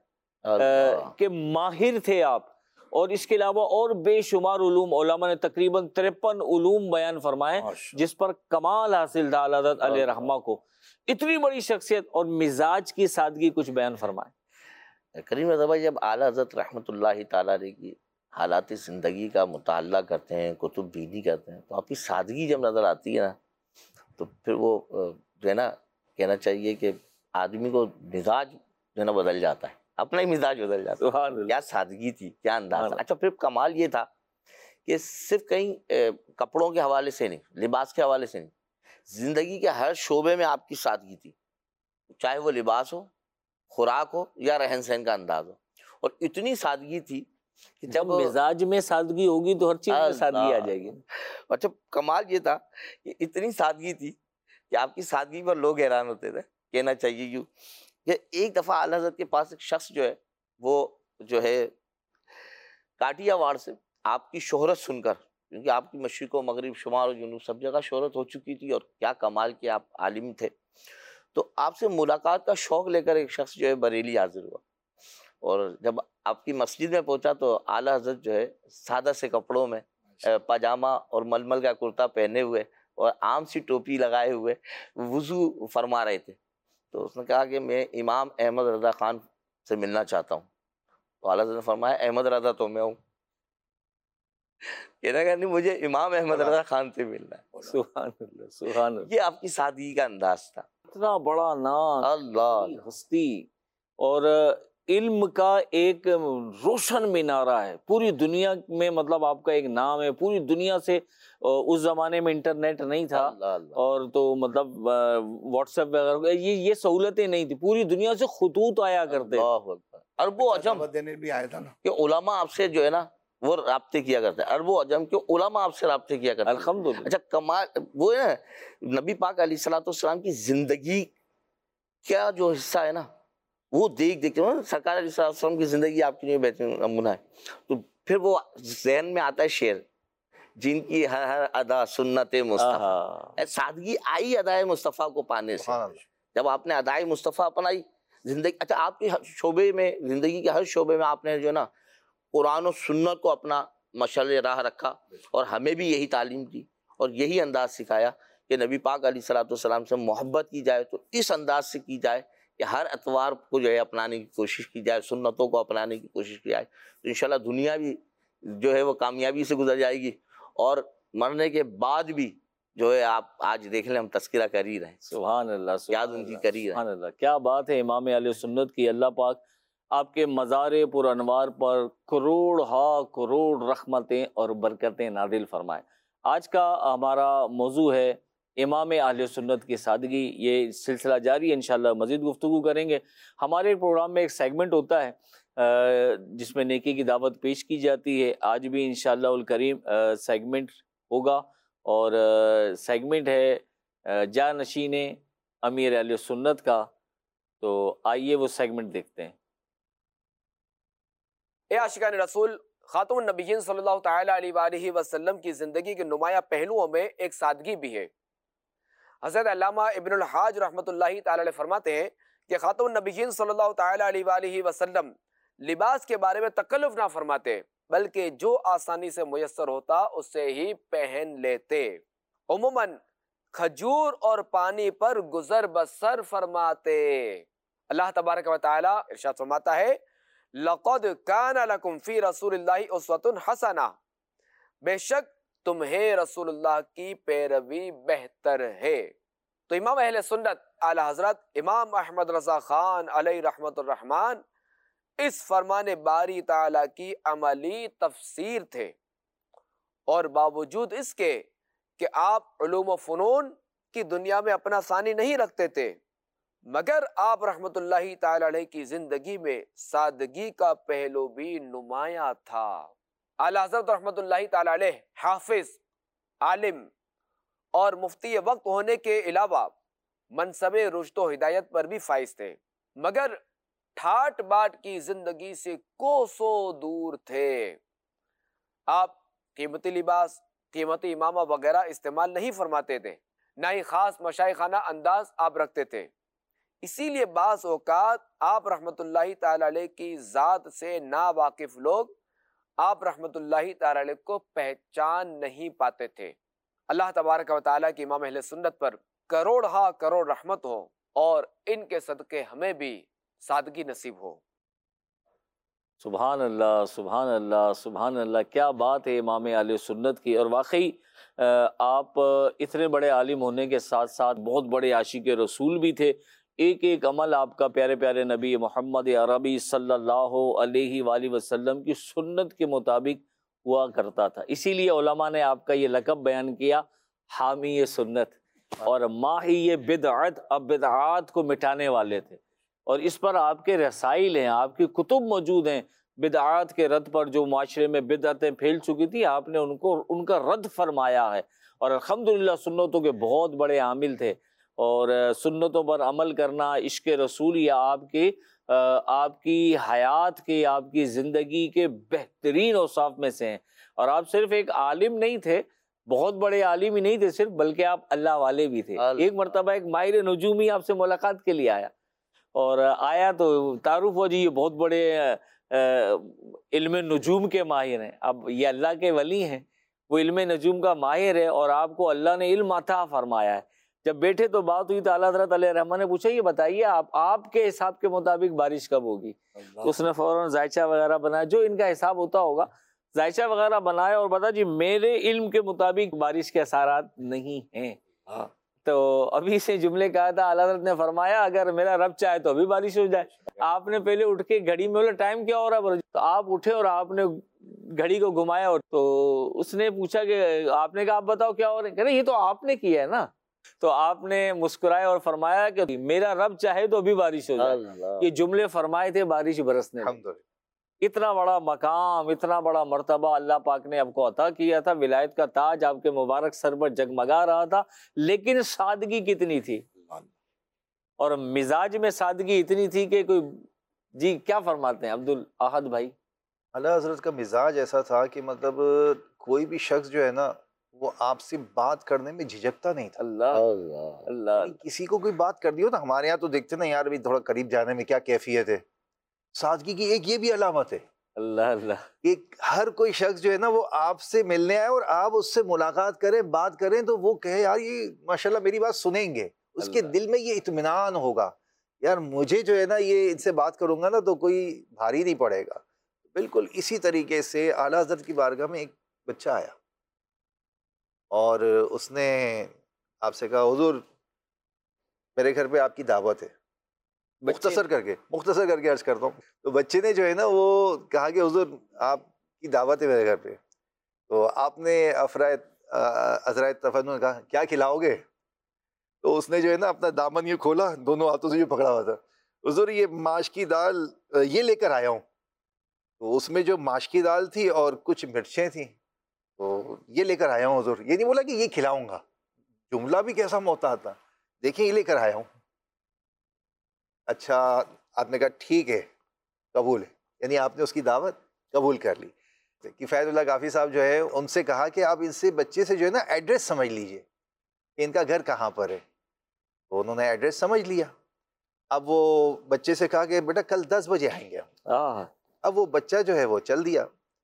کے ماہر تھے آپ، اور اس کے علاوہ اور بے شمار علوم، علماء نے تقریباً 53 علوم بیان فرمائے جس پر کمال حاصل تھا اعلیٰ حضرت علیہ رحمہ کو۔ اتنی بڑی شخصیت اور مزاج کی سادگی کچھ بیان فرمائے۔ کریم رضا بھائی، جب اعلیٰ حضرت رحمۃ اللہ تعالیٰ علیہ کی حالات زندگی کا مطالعہ کرتے ہیں، کتب بینی کرتے ہیں، تو آپ کی سادگی جب نظر آتی ہے نا، تو پھر وہ جو ہے نا، کہنا چاہیے کہ آدمی کو مزاج جو ہے نا بدل جاتا ہے، اپنا ہی مزاج بدل جاتا ہے۔ کیا سادگی تھی، کیا انداز تھا۔ اچھا، پھر کمال یہ تھا کہ صرف کہیں کپڑوں کے حوالے سے نہیں، لباس کے حوالے سے نہیں، زندگی کے ہر شعبے میں آپ کی سادگی تھی، چاہے وہ لباس ہو، خوراک ہو، یا رہن سہن کا انداز ہو، اور اتنی سادگی تھی کہ جب مزاج میں سادگی ہوگی تو ہر چیز میں سادگی آ جائے گی۔ اچھا، کمال یہ تھا کہ اتنی سادگی تھی کہ آپ کی سادگی پر لوگ حیران ہوتے تھے، کہنا چاہیے یوں کہ ایک دفعہ اعلیٰ حضرت کے پاس ایک شخص جو ہے، وہ جو ہے کاٹیا واڑ سے آپ کی شہرت سن کر، کیونکہ آپ کی مشرق و مغرب، شمال و جنوب سب جگہ شہرت ہو چکی تھی، اور کیا کمال کے آپ عالم تھے، تو آپ سے ملاقات کا شوق لے کر ایک شخص جو ہے بریلی حاضر ہوا، اور جب آپ کی مسجد میں پہنچا تو اعلیٰ حضرت جو ہے سادہ سے کپڑوں میں، پاجامہ اور ململ کا کرتا پہنے ہوئے اور عام سی ٹوپی لگائے ہوئے وضو فرما رہے تھے، تو اس نے کہا کہ میں امام احمد رضا خان سے ملنا چاہتا ہوں، تو اعلیٰ حضرت نے فرمایا احمد رضا تو میں ہوں، کہنا کہ نہیں، مجھے امام احمد رضا خان سے ملنا ہے۔ سبحان اللہ، سبحان اللہ، یہ آپ کی سادگی کا انداز تھا۔ اتنا بڑا نام، اللہ ہستی، اور علم کا ایک روشن مینارہ ہے پوری دنیا میں، مطلب آپ کا ایک نام ہے پوری دنیا سے. اس زمانے میں انٹرنیٹ نہیں تھا اور تو مطلب واٹس ایپ وغیرہ یہ سہولتیں نہیں تھی، پوری دنیا سے خطوط آیا کرتے. اربوں عجم دینے بھی آیا تھا نا کہ علماء آپ سے جو ہے نا وہ رابطے کیا کرتے ہیں، اربوں عجم کے علماء آپ سے رابطے کیا کرتے ہیں. الحمدللہ. اچھا کمال وہ ہے نبی پاک علیہ الصلوۃ والسلام کی زندگی کا جو حصہ ہے نا وہ دیکھ کے سرکار علیہ الصلوۃ والسلام کی زندگی آپ کے لیے بہترین نمونہ ہے. تو پھر وہ ذہن میں آتا ہے شعر، جن کی ہر ہر ادا سنت مصطفیٰ. سادگی آئی ادائے مصطفیٰ کو پانے سے. جب آپ نے ادائے مصطفیٰ اپنائی زندگی، اچھا آپ کے شعبے میں، زندگی کے ہر شعبے میں آپ نے جو ہے نا قرآن و سنت کو اپنا مشعل راہ رکھا اور ہمیں بھی یہی تعلیم دی اور یہی انداز سکھایا کہ نبی پاک علیہ الصلوۃ والسلام سے محبت کی جائے تو اس انداز سے کی جائے کہ ہر اتوار کو جو ہے اپنانے کی کوشش کی جائے، سنتوں کو اپنانے کی کوشش کی جائے. تو انشاءاللہ دنیا بھی جو ہے وہ کامیابی سے گزر جائے گی اور مرنے کے بعد بھی جو ہے آپ آج دیکھ لیں ہم تذکرہ کر ہی رہے ہیں. سبحان اللہ، یاد ان کی کر ہی رہے ہیں. سبحان اللہ. کیا بات ہے امام اہل سنت کی. اللہ پاک آپ کے مزار پر انوار پر کروڑ ہا کروڑ رحمتیں اور برکتیں نازل فرمائے. آج کا ہمارا موضوع ہے امام اہل سنت کی سادگی. یہ سلسلہ جاری ہے، انشاءاللہ مزید گفتگو کریں گے. ہمارے پروگرام میں ایک سیگمنٹ ہوتا ہے جس میں نیکی کی دعوت پیش کی جاتی ہے. آج بھی انشاءاللہ الکریم سیگمنٹ ہوگا اور سیگمنٹ ہے جانشین امیر اہل سنت کا. تو آئیے وہ سیگمنٹ دیکھتے ہیں. اے عاشقان رسول، خاتم النبیین صلی اللہ تعالی علیہ وآلہ وسلم کی زندگی کے نمایاں پہلوؤں میں ایک سادگی بھی ہے. حضرت علامہ ابن الحاج رحمۃ اللہ تعالی علیہ فرماتے ہیں کہ خاتم النبیین صلی اللہ تعالی علیہ وآلہ وسلم لباس کے بارے میں تکلف نہ فرماتے بلکہ جو آسانی سے میسر ہوتا اسے ہی پہن لیتے. عموماً کھجور اور پانی پر گزر بسر فرماتے. اللہ تبارک و تعالی ارشاد فرماتا ہے لَقَدْ كَانَ لَكُمْ فِي رَسُولِ اللَّهِ أُسْوَةٌ حَسَنَةٌ، بے شک تمہیں رسول اللہ کی پیروی بہتر ہے. تو امام اہل سنت اعلی حضرت امام احمد رضا خان علیہ رحمت الرحمن اس فرمان باری تعالی کی عملی تفسیر تھے، اور باوجود اس کے کہ آپ علوم و فنون کی دنیا میں اپنا ثانی نہیں رکھتے تھے، مگر آپ رحمت اللہ تعالی علیہ کی زندگی میں سادگی کا پہلو بھی نمایاں تھا. اعلی حضرت رحمت اللہ تعالی علیہ حافظ، عالم اور مفتی وقت ہونے کے علاوہ منصب رشد و ہدایت پر بھی فائز تھے، مگر ٹھاٹ باٹ کی زندگی سے کوسوں دور تھے. آپ قیمتی لباس، قیمتی امامہ وغیرہ استعمال نہیں فرماتے تھے، نہ ہی خاص مشائخانہ انداز آپ رکھتے تھے. اسی لیے بعض اوقات آپ رحمت اللہ تعالی علیہ کی ذات سے ناواقف لوگ آپ رحمت اللہ تعالی علیہ کو پہچان نہیں پاتے تھے. اللہ تبارک و تعالیٰ کی امام اہل سنت پر کروڑ ہا کروڑ رحمت ہو اور ان کے صدقے ہمیں بھی سادگی نصیب ہو. سبحان اللہ، سبحان اللہ، سبحان اللہ. کیا بات ہے امام اہل سنت کی. اور واقعی آپ اتنے بڑے عالم ہونے کے ساتھ ساتھ بہت بڑے عاشق رسول بھی تھے. ایک ایک عمل آپ کا پیارے پیارے نبی محمد عربی صلی اللہ علیہ وآلہ وسلم کی سنت کے مطابق ہوا کرتا تھا. اسی لیے علماء نے آپ کا یہ لقب بیان کیا حامی سنت اور ماہی بدعت. اب بدعات کو مٹانے والے تھے اور اس پر آپ کے رسائل ہیں، آپ کی کتب موجود ہیں. بدعات کے رد پر جو معاشرے میں بدعتیں پھیل چکی تھی آپ نے ان کا رد فرمایا ہے اور الحمدللہ سنتوں کے بہت بڑے عامل تھے. اور سنتوں پر عمل کرنا عشق رسول یا آپ کی حیات کے، آپ کی زندگی کے بہترین اوصاف میں سے ہیں. اور آپ صرف ایک عالم نہیں تھے، بہت بڑے عالم ہی نہیں تھے صرف، بلکہ آپ اللہ والے بھی تھے. ایک مرتبہ ایک ماہر نجومی آپ سے ملاقات کے لیے آیا اور آیا تو تعارف ہوا جی یہ بہت بڑے علم نجوم کے ماہر ہیں. اب یہ اللہ کے ولی ہیں، وہ علم نجوم کا ماہر ہے اور آپ کو اللہ نے علم عطا فرمایا ہے. جب بیٹھے تو بات ہوئی تو اعلیٰ حضرت علیہ رحمٰن نے پوچھا یہ بتائیے آپ کے حساب کے مطابق بارش کب ہوگی؟ اس نے فوراً ذائچہ وغیرہ بنایا، جو ان کا حساب ہوتا ہوگا ذائچہ وغیرہ بنایا اور بتا جی میرے علم کے مطابق بارش کے اثرات نہیں ہیں. تو ابھی سے جملے کہا تھا، اعلیٰ حضرت نے فرمایا اگر میرا رب چاہے تو ابھی بارش ہو جائے. آپ نے پہلے اٹھ کے گھڑی میں بولا ٹائم کیا ہو رہا ہے، بولے تو آپ اٹھے اور آپ نے گھڑی کو گھمایا، اور تو اس نے پوچھا کہ آپ نے کہا آپ بتاؤ کیا ہو رہا ہے، کہہ رہے یہ تو آپ نے کیا ہے نا. تو آپ نے مسکرائے اور فرمایا کہ میرا رب چاہے تو ابھی بارش ہو جائے. یہ جملے فرمائے تھے بارش برسنے میں. اتنا بڑا مقام، اتنا بڑا مرتبہ اللہ پاک نے آپ کو عطا کیا تھا، ولایت کا تاج آپ کے مبارک سر پر جگمگا رہا تھا، لیکن سادگی کتنی تھی، اور مزاج میں سادگی اتنی تھی کہ کوئی. جی کیا فرماتے ہیں عبد الاحد بھائی؟ اعلیٰ حضرت کا مزاج ایسا تھا کہ مطلب کوئی بھی شخص جو ہے نا وہ آپ سے بات کرنے میں جھجکتا نہیں تھا. اللہ کسی کو کوئی بات کر دی ہو نا، ہمارے یہاں تو دیکھتے نا یار بھی تھوڑا قریب جانے میں کیا کیفیت ہے. سادگی کی ایک یہ بھی علامت ہے اللہ کہ ہر کوئی شخص جو ہے نا وہ آپ سے ملنے آئے اور آپ اس سے ملاقات کریں، بات کریں تو وہ کہے یار یہ ماشاءاللہ میری بات سنیں گے، اس کے دل میں یہ اطمینان ہوگا یار مجھے جو ہے نا یہ ان سے بات کروں گا نا تو کوئی بھاری نہیں پڑے گا. بالکل اسی طریقے سے اعلیٰ حضرت کی بارگاہ میں ایک بچہ آیا اور اس نے آپ سے کہا حضور میرے گھر پہ آپ کی دعوت ہے. مختصر کر کے عرض کرتا ہوں. تو بچے نے جو ہے نا وہ کہا کہ حضور آپ کی دعوت ہے میرے گھر پہ. تو آپ نے عذرائے تفنن نے کہا کیا کھلاؤ گے؟ تو اس نے جو ہے نا اپنا دامن یہ کھولا، دونوں ہاتھوں سے جو پکڑا ہوا تھا، حضور یہ ماش کی دال یہ لے کر آیا ہوں. تو اس میں جو ماش کی دال تھی اور کچھ مرچیں تھیں، تو یہ لے کر آیا ہوں حضور. یہ نہیں بولا کہ یہ کھلاؤں گا، جملہ بھی کیسا محتاط تھا. دیکھیں یہ لے کر آیا ہوں. اچھا آپ نے کہا ٹھیک ہے قبول ہے، یعنی آپ نے اس کی دعوت قبول کر لی. کفایت اللہ کافی صاحب جو ہے ان سے کہا کہ آپ ان سے بچے سے جو ہے نا ایڈریس سمجھ لیجئے کہ ان کا گھر کہاں پر ہے. تو انہوں نے ایڈریس سمجھ لیا. اب وہ بچے سے کہا کہ بیٹا کل 10 بجے آئیں گے. اب وہ بچہ جو ہے وہ چل دیا.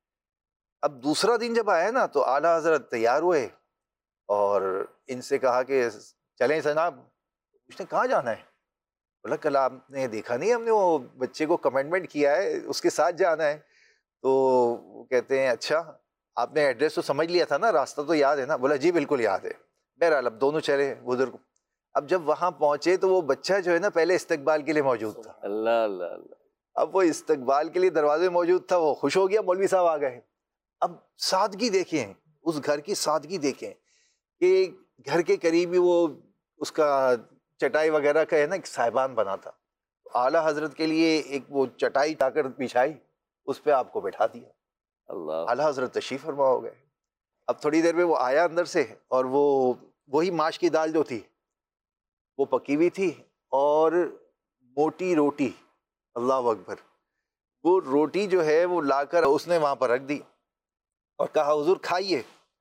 اب دوسرا دن جب آیا نا تو اعلیٰ حضرت تیار ہوئے اور ان سے کہا کہ چلیں جناب. اس نے کہاں جانا ہے؟ بولا کل آپ نے دیکھا نہیں ہم نے وہ بچے کو کمنٹمنٹ کیا ہے اس کے ساتھ جانا ہے. تو وہ کہتے ہیں اچھا آپ نے ایڈریس تو سمجھ لیا تھا نا، راستہ تو یاد ہے نا؟ بولا جی بالکل یاد ہے. بہرحال اب دونوں چلے بزرگ. اب جب وہاں پہنچے تو وہ بچہ جو ہے نا پہلے استقبال کے لیے موجود تھا. اللہ اب وہ استقبال کے لیے دروازے میں موجود تھا، وہ خوش ہو گیا مولوی صاحب آ گئے. اب سادگی دیکھیں، اس گھر کی سادگی دیکھیں کہ گھر کے قریب ہی وہ اس کا چٹائی وغیرہ کا ہے نا ایک صاحبان بنا تھا. اعلیٰ حضرت کے لیے ایک وہ چٹائی لا کر بچھائی، اس پہ آپ کو بٹھا دیا. اعلیٰ حضرت تشریف فرما ہو گئے. اب تھوڑی دیر میں وہ آیا اندر سے اور وہی ماش کی دال جو تھی وہ پکی ہوئی تھی اور موٹی روٹی. اللہ اکبر. وہ روٹی جو ہے وہ لا کر اس نے وہاں پر رکھ دی اور کہا حضور کھائیے.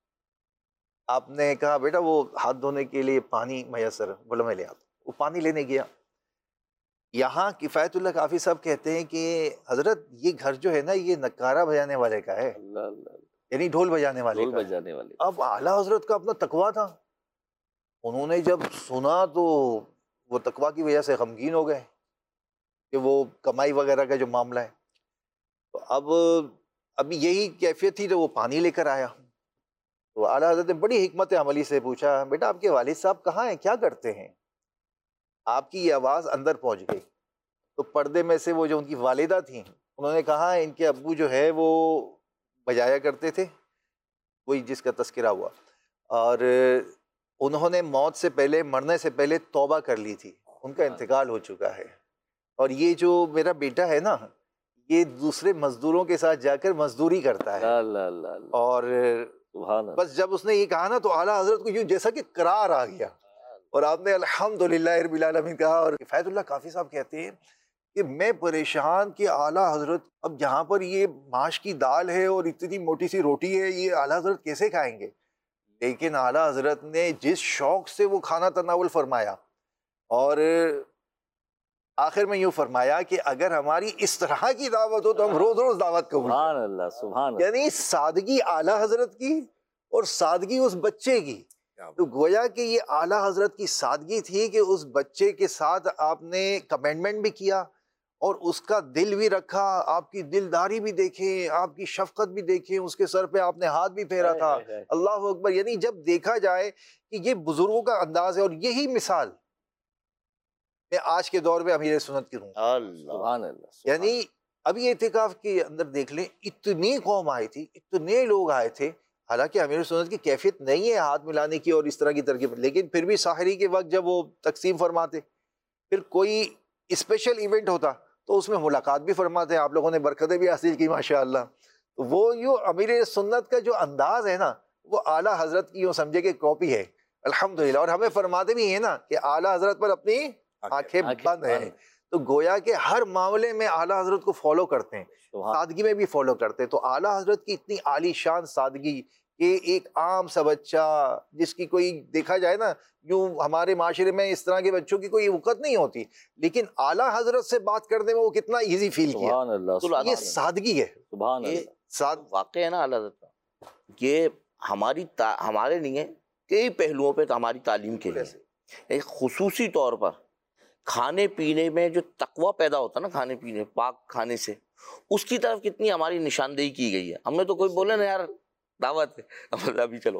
آپ نے کہا بیٹا وہ ہاتھ دھونے کے لیے پانی میسر ہے؟ بولا میں لے آتا. وہ پانی لینے گیا. یہاں کفایت اللہ کافی صاحب کہتے ہیں کہ حضرت یہ گھر جو ہے نا یہ نکارہ بجانے والے کا ہے، یعنی ڈھول بجانے والے کا. اب اعلیٰ حضرت کا اپنا تقویٰ تھا. انہوں نے جب سنا تو وہ تقویٰ کی وجہ سے غمگین ہو گئے کہ وہ کمائی وغیرہ کا جو معاملہ ہے. تو ابھی یہی کیفیت تھی تو وہ پانی لے کر آیا. تو اعلیٰ حضرت نے بڑی حکمت عملی سے پوچھا بیٹا آپ کے والد صاحب کہاں ہیں، کیا کرتے ہیں؟ آپ کی یہ آواز اندر پہنچ گئی. تو پردے میں سے وہ جو ان کی والدہ تھیں انہوں نے کہا ان کے ابو جو ہے وہ بجایا کرتے تھے، وہی جس کا تذکرہ ہوا، اور انہوں نے موت سے پہلے، مرنے سے پہلے توبہ کر لی تھی، ان کا انتقال ہو چکا ہے. اور یہ جو میرا بیٹا ہے نا یہ دوسرے مزدوروں کے ساتھ جا کر مزدوری کرتا ہے. اور بس جب اس نے یہ کہا نا تو اعلیٰ حضرت کو یوں جیسا کہ قرار آ گیا اور آپ نے الحمدللہ رب العالمین کہا. اور کفایت اللہ کافی صاحب کہتے ہیں کہ میں پریشان کہ اعلیٰ حضرت اب جہاں پر یہ ماش کی دال ہے اور اتنی موٹی سی روٹی ہے یہ اعلیٰ حضرت کیسے کھائیں گے. لیکن اعلیٰ حضرت نے جس شوق سے وہ کھانا تناول فرمایا اور آخر میں یوں فرمایا کہ اگر ہماری اس طرح کی دعوت ہو تو ہم روز روز دعوت قبول کریں. سبحان اللہ سبحان اللہ. یعنی سادگی اعلیٰ حضرت کی اور سادگی اس بچے کی. تو گویا کہ یہ اعلیٰ حضرت کی سادگی تھی کہ اس بچے کے ساتھ آپ نے کمنٹمنٹ بھی کیا اور اس کا دل بھی رکھا، آپ کی دلداری بھی دیکھیں، آپ کی شفقت بھی دیکھیں، اس کے سر پہ آپ نے ہاتھ بھی پھیرا تھا. اللہ اکبر. یعنی جب دیکھا جائے کہ یہ بزرگوں کا انداز ہے، اور یہی مثال میں آج کے دور میں امیر سنت کی ہوں. سبحان اللہ. یعنی ابھی اعتکاف کے اندر دیکھ لیں، اتنی قوم آئی تھی، اتنے لوگ آئے تھے. حالانکہ امیر سنت کی کیفیت نہیں ہے ہاتھ ملانے کی اور اس طرح کی ترکیب، لیکن پھر بھی ساحری کے وقت جب وہ تقسیم فرماتے، پھر کوئی اسپیشل ایونٹ ہوتا تو اس میں ملاقات بھی فرماتے. آپ لوگوں نے برکتیں بھی حاصل کی ماشاءاللہ. تو وہ یوں امیر سنت کا جو انداز ہے نا، وہ اعلیٰ حضرت کی یوں سمجھے کہ کاپی ہے الحمدللہ. اور ہمیں فرماتے بھی ہیں نا کہ اعلیٰ حضرت پر اپنی آنکھیں بند ہیں. تو گویا کہ ہر معاملے میں اعلیٰ حضرت کو فالو کرتے ہیں، سادگی میں بھی فالو کرتے ہیں. تو اعلیٰ حضرت کی اتنی عالی شان سادگی کہ ایک عام سا بچہ جس کی کوئی دیکھا جائے نا، یوں ہمارے معاشرے میں اس طرح کے بچوں کی کوئی وقت نہیں ہوتی، لیکن اعلیٰ حضرت سے بات کرنے میں وہ کتنا ایزی فیل کیا. سبحان اللہ. یہ سادگی ہے. سبحان اللہ. واقع ہے نا اعلیٰ حضرت کا، یہ ہمارے لیے کئی پہلوؤں پہ ہماری تعلیم کے لیے ایک خصوصی طور پر کھانے پینے میں جو تقوی پیدا ہوتا ہے نا، کھانے پینے پاک کھانے سے، اس کی طرف کتنی ہماری نشاندہی کی گئی ہے. ہم نے تو کوئی بولے نا یار دعوت ہے ابھی چلو،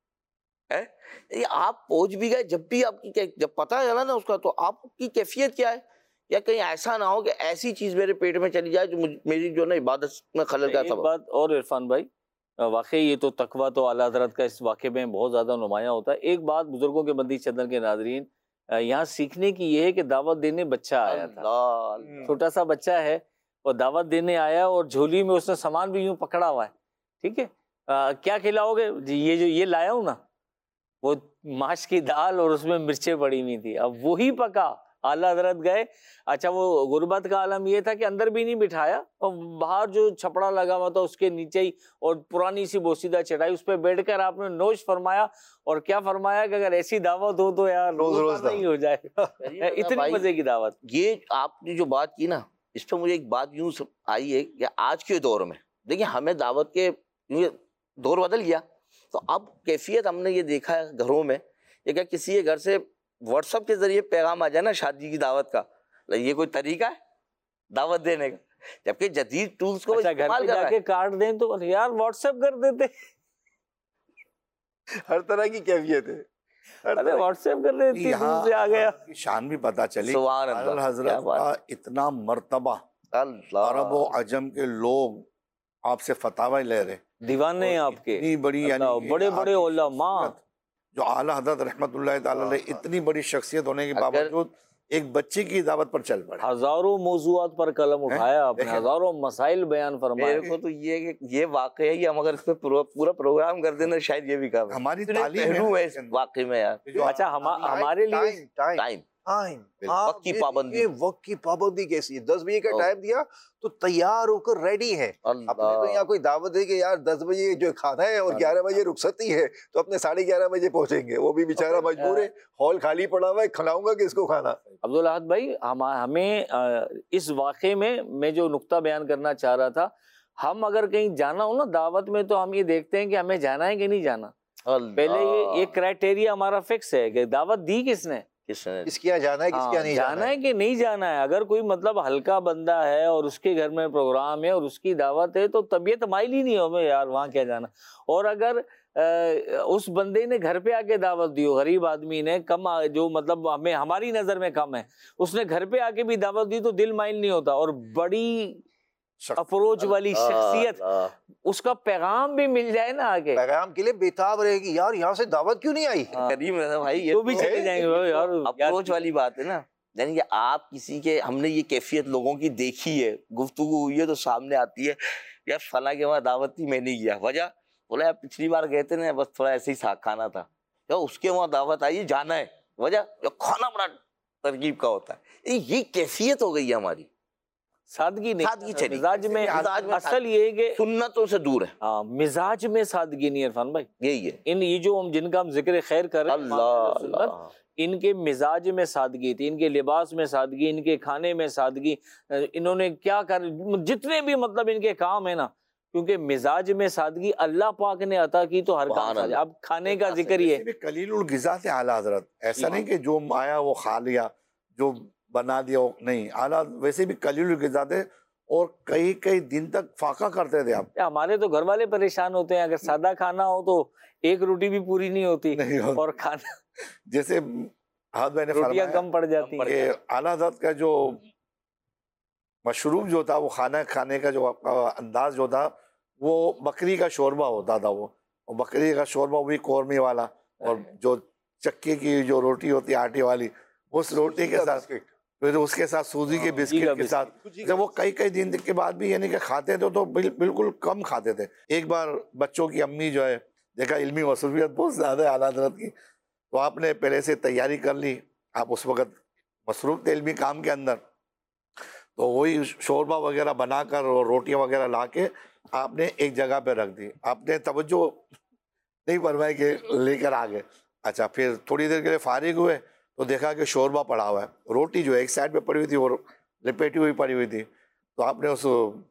یہ آپ پہنچ بھی گئے، جب بھی آپ کی جب پتہ چلا نا اس کا، تو آپ کی کیفیت کیا ہے، یا کہیں ایسا نہ ہو کہ ایسی چیز میرے پیٹ میں چلی جائے جو میری جو نا عبادت میں خلل کا سبب. بات اور عرفان بھائی، واقعی یہ تو تقویٰ تو اعلیٰ حضرت کا اس واقعے میں بہت زیادہ نمایاں ہوتا ہے. ایک بات بزرگوں کے بندی چندن کے ناظرین یہاں سیکھنے کی یہ ہے کہ دعوت دینے بچہ آیا تھا، چھوٹا سا بچہ ہے اور دعوت دینے آیا، اور جھولی میں اس نے سامان بھی یوں پکڑا ہوا ہے. ٹھیک ہے، کیا کھلاؤ گے جی؟ یہ جو یہ لایا ہوں نا، وہ ماش کی دال اور اس میں مرچیں پڑی ہوئی تھی. اب وہی پکا. اعلیٰ حضرت گئے. اچھا، وہ غربت کا عالم یہ تھا کہ اندر بھی نہیں بٹھایا، اور باہر جو چھپڑا لگا ہوا تھا اس کے نیچے ہی، اور پرانی سی بوسیدہ چٹائی، اس پہ بیٹھ کر آپ نے نوش فرمایا. اور کیا فرمایا کہ اگر ایسی دعوت ہو تو یار روز نہیں ہو جائے. اتنی مزے کی دعوت. یہ آپ نے جو بات کی نا، اس پہ مجھے ایک بات یوں آئی ہے کہ آج کے دور میں دیکھیں، ہمیں دعوت کے دور بدل گیا، تو اب کیفیت ہم نے یہ دیکھا ہے گھروں میں، یہ کہ کسی کے گھر سے واٹس ایپ کے ذریعے پیغام آ جائے نا شادی کی دعوت کا، یہ کوئی طریقہ ہے دعوت دینے کا؟ جبکہ جدید ٹولز کو گھر پہ جا کے کارڈ دیں تو یار واٹس ایپ کر دیتے. ہر طرح کی کیفیت ہے. ارے واٹس ایپ کر دیتے سے آ گیا. شان بھی پتہ چلی. سبحان اللہ. اعلیٰ حضرت کا اتنا مرتبہ، عرب و عجم کے لوگ آپ سے فتاوی لے رہے، دیوانے آپ کے، اتنی بڑی یعنی بڑے بڑے علماء جو اعلیٰ حضرت رحمت اللہ تعالی علیہ، اتنی بڑی شخصیت ہونے کے باوجود ایک بچے کی دعوت پر چل پڑے. ہزاروں موضوعات پر قلم اٹھایا آپ نے، ہزاروں مسائل بیان فرمائے. میرے کو تو یہ واقعہ ہے، یہ ہم اگر اس پہ پورا پروگرام کر دینا شاید یہ بھی کام ہے. ہماری تعلیم ہے اس واقعے میں یار. اچھا، ہمارے لیے ٹائم، وقت کی پابندی. وقت کی پابندی کیسی ہے؟ 10 بجے کا ٹائم دیا تو تیار ہو کر ریڈی ہے. اپنے تو یہاں کوئی دعوت ہے کہ یار 10 بجے جو کھانا ہے اور 11 بجے رخصتی ہے، تو اپنے 11:30 بجے پہنچیں گے. وہ بھی بیچارہ مجبور ہے، ہال خالی پڑا ہوا ہے، کھلاؤں گا کس کو کھانا؟ عبدالاحد بھائی، ہمیں اس واقعے میں جو نقطہ بیان کرنا چاہ رہا تھا، ہم اگر کہیں جانا ہو نا دعوت میں، تو ہم یہ دیکھتے ہیں کہ ہمیں جانا ہے کہ نہیں جانا. پہلے یہ کرائٹیریا ہمارا فکس ہے کہ دعوت دی کس نے، کس کیا جانا ہے، کس کیا نہیں جانا ہے کہ نہیں جانا ہے. اگر کوئی مطلب ہلکا بندہ ہے اور اس کے گھر میں پروگرام ہے اور اس کی دعوت ہے، تو طبیعت مائل ہی نہیں ہو یار وہاں کیا جانا. اور اگر اس بندے نے گھر پہ آ کے دعوت دی ہو، غریب آدمی نے، کم جو مطلب ہماری نظر میں کم ہے، اس نے گھر پہ آ کے بھی دعوت دی تو دل مائل نہیں ہوتا. اور بڑی اپروچ والی شخصیت، اس کا پیغام بھی مل جائے نا آگے، پیغام کے لیے بےتاب رہے گی، یار یہاں سے دعوت کیوں نہیں آئی؟ کریم رضا بھائی، تو بھی چلے جائیں گے یار. اپروچ والی بات ہے نا، یعنی کہ آپ کسی کے، ہم نے یہ کیفیت لوگوں کی دیکھی ہے، گفتگو ہوئی ہے تو سامنے آتی ہے، یار فلاں کے وہاں دعوت تھی میں نہیں گیا، وجہ بولا یار پچھلی بار گئے تھے نا، بس تھوڑا ایسے ہی کھانا تھا، یا اس کے وہاں دعوت آئی جانا ہے، وجہ کھانا بڑا ترکیب کا ہوتا ہے. یہ کیفیت ہو گئی ہے ہماری. سادگی نہیں، چلی مزاج میں اصل یہ ہے کہ سنتوں سے دور ہے. ہاں، مزاج میں سادگی نہیں. عرفان بھائی، یہی ہے یہ جو جن کا ہم ذکر خیر کر رہے ہیں، اللہ، ان کے مزاج میں سادگی تھی، ان کے لباس میں سادگی، ان کے کھانے میں سادگی. انہوں نے کیا جتنے بھی مطلب ان کے کام ہیں نا، کیونکہ مزاج میں سادگی اللہ پاک نے عطا کی تو ہر کام. اب کھانے کا ذکر یہ قلیل الغذا تھے اعلیٰ حضرت، ایسا نہیں کہ جو آیا وہ کھا لیا، جو بنا دیا ہو، نہیں، اعلیٰ ویسے بھی قلیل الغذا تھے اور کئی کئی دن تک فاقہ کرتے تھے آپ. ہمارے تو گھر والے پریشان ہوتے ہیں، اگر سادہ کھانا ہو تو ایک روٹی بھی پوری نہیں ہوتی نہیں ہوتی. اور کھانا جیسے حضرت بھائی نے روٹیاں فرمایا کم پڑ جاتی ہیں. کہ اعلیٰ حضرت کا جو مشروب جو تھا، وہ کھانا کھانے کا جو آپ کا انداز جو تھا، وہ بکری کا شوربہ ہوتا تھا. وہ اور بکری کا شوربہ بھی قورمے والا، اور جو چکی کی جو روٹی ہوتی ہے آٹے والی، اس روٹی کے ساتھ پھر اس کے ساتھ سوزی کے بسکٹ کے ساتھ، جب وہ کئی کئی دن کے بعد بھی یعنی کہ کھاتے تھے تو بالکل کم کھاتے تھے. ایک بار بچوں کی امی جو ہے دیکھا علمی مصروفیت بہت زیادہ ہے اعلیٰ حضرت کی، تو آپ نے پہلے سے تیاری کر لی، آپ اس وقت مصروف تھے علمی کام کے اندر، تو وہی شوربہ وغیرہ بنا کر اور روٹیاں وغیرہ لا کے آپ نے ایک جگہ پہ رکھ دی. آپ نے توجہ نہیں فرمائی کہ لے کر آ گئے. اچھا، پھر تھوڑی دیر کے لیے فارغ ہوئے تو دیکھا کہ شوربہ پڑا ہوا ہے، روٹی جو ایک سائڈ پہ پڑی ہوئی تھی اور لپیٹی ہوئی پڑی ہوئی تھی. تو آپ نے اس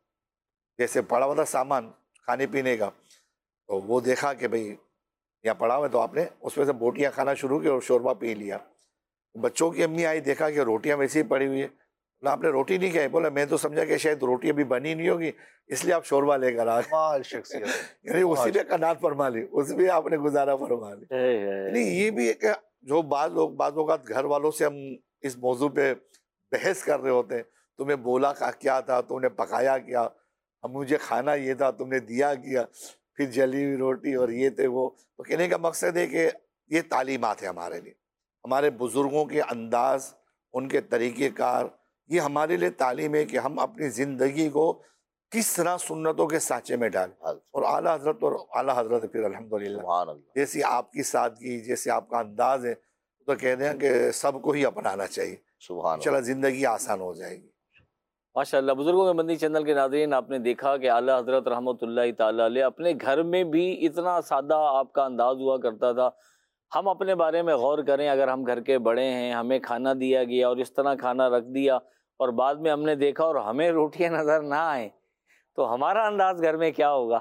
جیسے پڑا ہوا تھا سامان کھانے پینے کا، تو وہ دیکھا کہ بھئی یہاں پڑا ہوا ہے، تو آپ نے اس میں سے بوٹیاں کھانا شروع کی اور شوربہ پی لیا. بچوں کی امی آئی، دیکھا کہ روٹیاں ویسے ہی پڑی ہوئی ہے. بولا آپ نے روٹی نہیں کھائی؟ بولا میں تو سمجھا کہ شاید روٹی ابھی بنی نہیں ہوگی اس لیے آپ شوربہ لے کر آ گئے. شخصیت یعنی اسی پہ قناعت فرما لی، اس پہ آپ نے گزارا فرما لی. یعنی یہ بھی ایک جو بعض اوقات گھر والوں سے ہم اس موضوع پہ بحث کر رہے ہوتے ہیں، تمہیں بولا کیا تھا، تم نے پکایا کیا، ہم مجھے کھانا یہ تھا تم نے دیا کیا، پھر جلی ہوئی روٹی اور یہ تھے وہ. تو کہنے کا مقصد ہے کہ یہ تعلیمات ہے ہمارے لیے، ہمارے بزرگوں کے انداز، ان کے طریقہ کار، یہ ہمارے لیے تعلیم ہے کہ ہم اپنی زندگی کو کس طرح سنتوں کے سانچے میں ڈالیں. اور اعلیٰ حضرت پھر الحمدللہ سبحان اللہ. جیسی آپ کی سادگی، جیسے آپ کا انداز ہے، تو کہتے ہیں کہ سب کو ہی اپنانا چاہیے، سبحان انشاءاللہ زندگی آسان ہو جائے گی. ماشاء اللہ. بزرگوں میں مدنی چینل کے ناظرین، آپ نے دیکھا کہ اعلیٰ حضرت رحمۃ اللہ تعالیٰ علیہ اپنے گھر میں بھی اتنا سادہ آپ کا انداز ہوا کرتا تھا. ہم اپنے بارے میں غور کریں، اگر ہم گھر کے بڑے ہیں، ہمیں کھانا دیا گیا اور اس طرح کھانا رکھ دیا اور بعد میں ہم نے دیکھا اور ہمیں روٹیاں نظر نہ آئیں تو ہمارا انداز گھر میں کیا ہوگا؟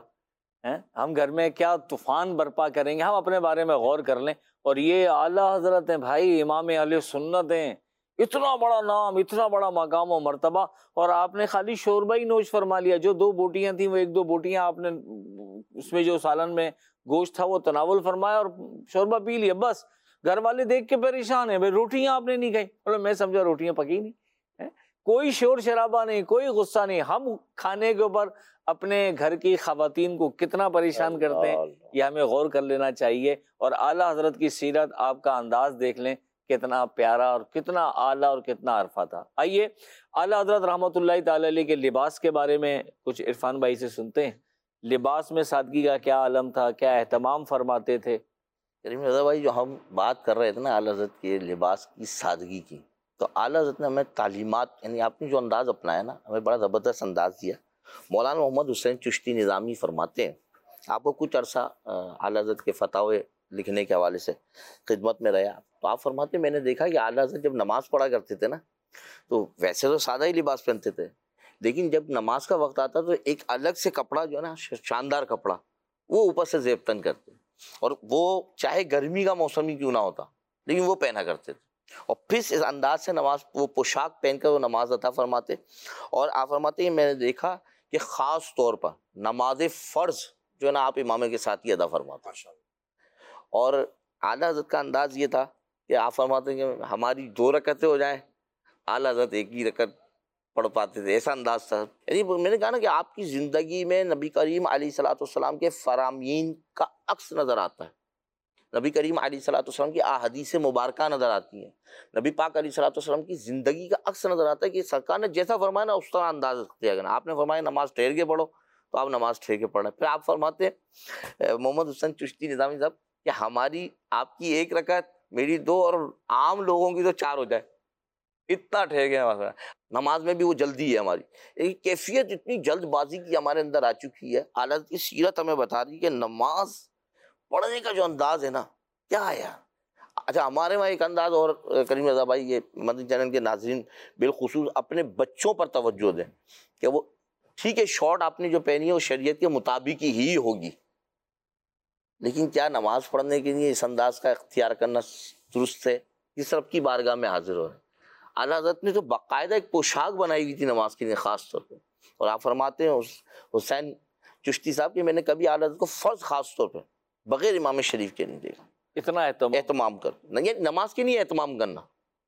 ہم گھر میں کیا طوفان برپا کریں گے؟ ہم اپنے بارے میں غور کر لیں. اور یہ اعلیٰ حضرت ہیں بھائی، امام اہل سنت ہیں، اتنا بڑا نام، اتنا بڑا مقام و مرتبہ، اور آپ نے خالی شوربہ ہی نوش فرما لیا. جو 2 بوٹیاں تھیں وہ 1-2 بوٹیاں آپ نے اس میں جو سالن میں گوشت تھا وہ تناول فرمایا اور شوربہ پی لیا. بس گھر والے دیکھ کے پریشان ہیں، بھائی روٹیاں آپ نے نہیں کھائی. بولے میں سمجھا روٹیاں پکی نہیں. کوئی شور شرابہ نہیں، کوئی غصہ نہیں. ہم کھانے کے اوپر اپنے گھر کی خواتین کو کتنا پریشان کرتے ہیں، یہ ہمیں غور کر لینا چاہیے. اور اعلیٰ حضرت کی سیرت، آپ کا انداز دیکھ لیں، کتنا پیارا اور کتنا اعلیٰ اور کتنا عرفہ تھا. آئیے اعلیٰ حضرت رحمۃ اللہ تعالی علیہ کے لباس کے بارے میں کچھ عرفان بھائی سے سنتے ہیں. لباس میں سادگی کا کیا عالم تھا، کیا اہتمام فرماتے تھے؟ کریم رضا بھائی، جو ہم بات کر رہے تھے نا اعلیٰ حضرت کے لباس کی سادگی کی، تو اعلیٰ حضرت نے ہمیں تعلیمات، یعنی آپ نے جو انداز اپنایا نا، ہمیں بڑا زبردست انداز دیا. مولانا محمد حسین چشتی نظامی فرماتے ہیں، آپ کو کچھ عرصہ اعلیٰ حضرت کے فتاوے لکھنے کے حوالے سے خدمت میں رہا، تو آپ فرماتے ہیں میں نے دیکھا کہ اعلیٰ حضرت جب نماز پڑھا کرتے تھے نا، تو ویسے تو سادہ ہی لباس پہنتے تھے، لیکن جب نماز کا وقت آتا تو ایک الگ سے کپڑا جو ہے نا، شاندار کپڑا، وہ اوپر سے زیب تن کرتے، اور وہ چاہے گرمی کا موسم ہی کیوں نہ ہوتا لیکن وہ پہنا کرتے تھے. اور پھر اس انداز سے نماز، وہ پوشاک پہن کر وہ نماز عطا فرماتے. اور آپ فرماتے ہیں میں نے دیکھا کہ خاص طور پر نماز فرض جو ہے نا آپ امامے کے ساتھ ہی ادا فرماتے. اور اعلیٰ حضرت کا انداز یہ تھا کہ آپ فرماتے ہیں کہ ہماری 2 رکعتیں ہو جائیں، اعلیٰ حضرت 1 ہی رکعت پڑھ پاتے تھے، ایسا انداز تھا. یعنی میں نے کہا نا کہ آپ کی زندگی میں نبی کریم علیہ الصلوۃ والسلام کے فرامین کا عکس نظر آتا ہے. نبی کریم علیہ الصلوۃ والسلام کی احادیث مبارکہ نظر آتی ہیں، نبی پاک علیہ الصلوۃ والسلام کی زندگی کا عکس نظر آتا ہے کہ سرکار نے جیسا فرمایا نا اس طرح انداز اختیار کرنا. آپ نے فرمایا نماز ٹھہر کے پڑھو تو آپ نماز ٹھہر کے پڑھیں. پھر آپ فرماتے ہیں محمد حسین چشتی نظامی صاحب کہ ہماری آپ کی 1 رکعت، میری 2 اور عام لوگوں کی تو 4 ہو جائے، اتنا ٹھہر گیا. نماز میں بھی وہ جلدی ہے ہماری، کیفیت اتنی جلد بازی کی ہمارے اندر آ چکی ہے. اعلیٰ کی سیرت ہمیں بتا رہی ہے کہ نماز پڑھنے کا جو انداز ہے نا، کیا ہے یار. اچھا، ہمارے وہاں ایک انداز اور کریم رضا بھائی، یہ مدنی چینل کے ناظرین بالخصوص اپنے بچوں پر توجہ دیں کہ وہ ٹھیک ہے شارٹ آپ نے جو پہنی ہے وہ شریعت کے مطابق ہی ہوگی، لیکن کیا نماز پڑھنے کے لیے اس انداز کا اختیار کرنا درست ہے؟ کس رب کی بارگاہ میں حاضر ہو رہے ہیں. اعلیٰ حضرت نے تو باقاعدہ ایک پوشاک بنائی ہوئی تھی نماز کے لیے خاص طور پہ. اور آپ فرماتے ہیں حسین چشتی صاحب کہ میں نے کبھی اعلیٰ حضرت کو فرض خاص طور پہ بغیر امام شریف کے نہیں دیکھا. اتنا اہتمام کرنا، یعنی نماز کے لیے اہتمام کرنا،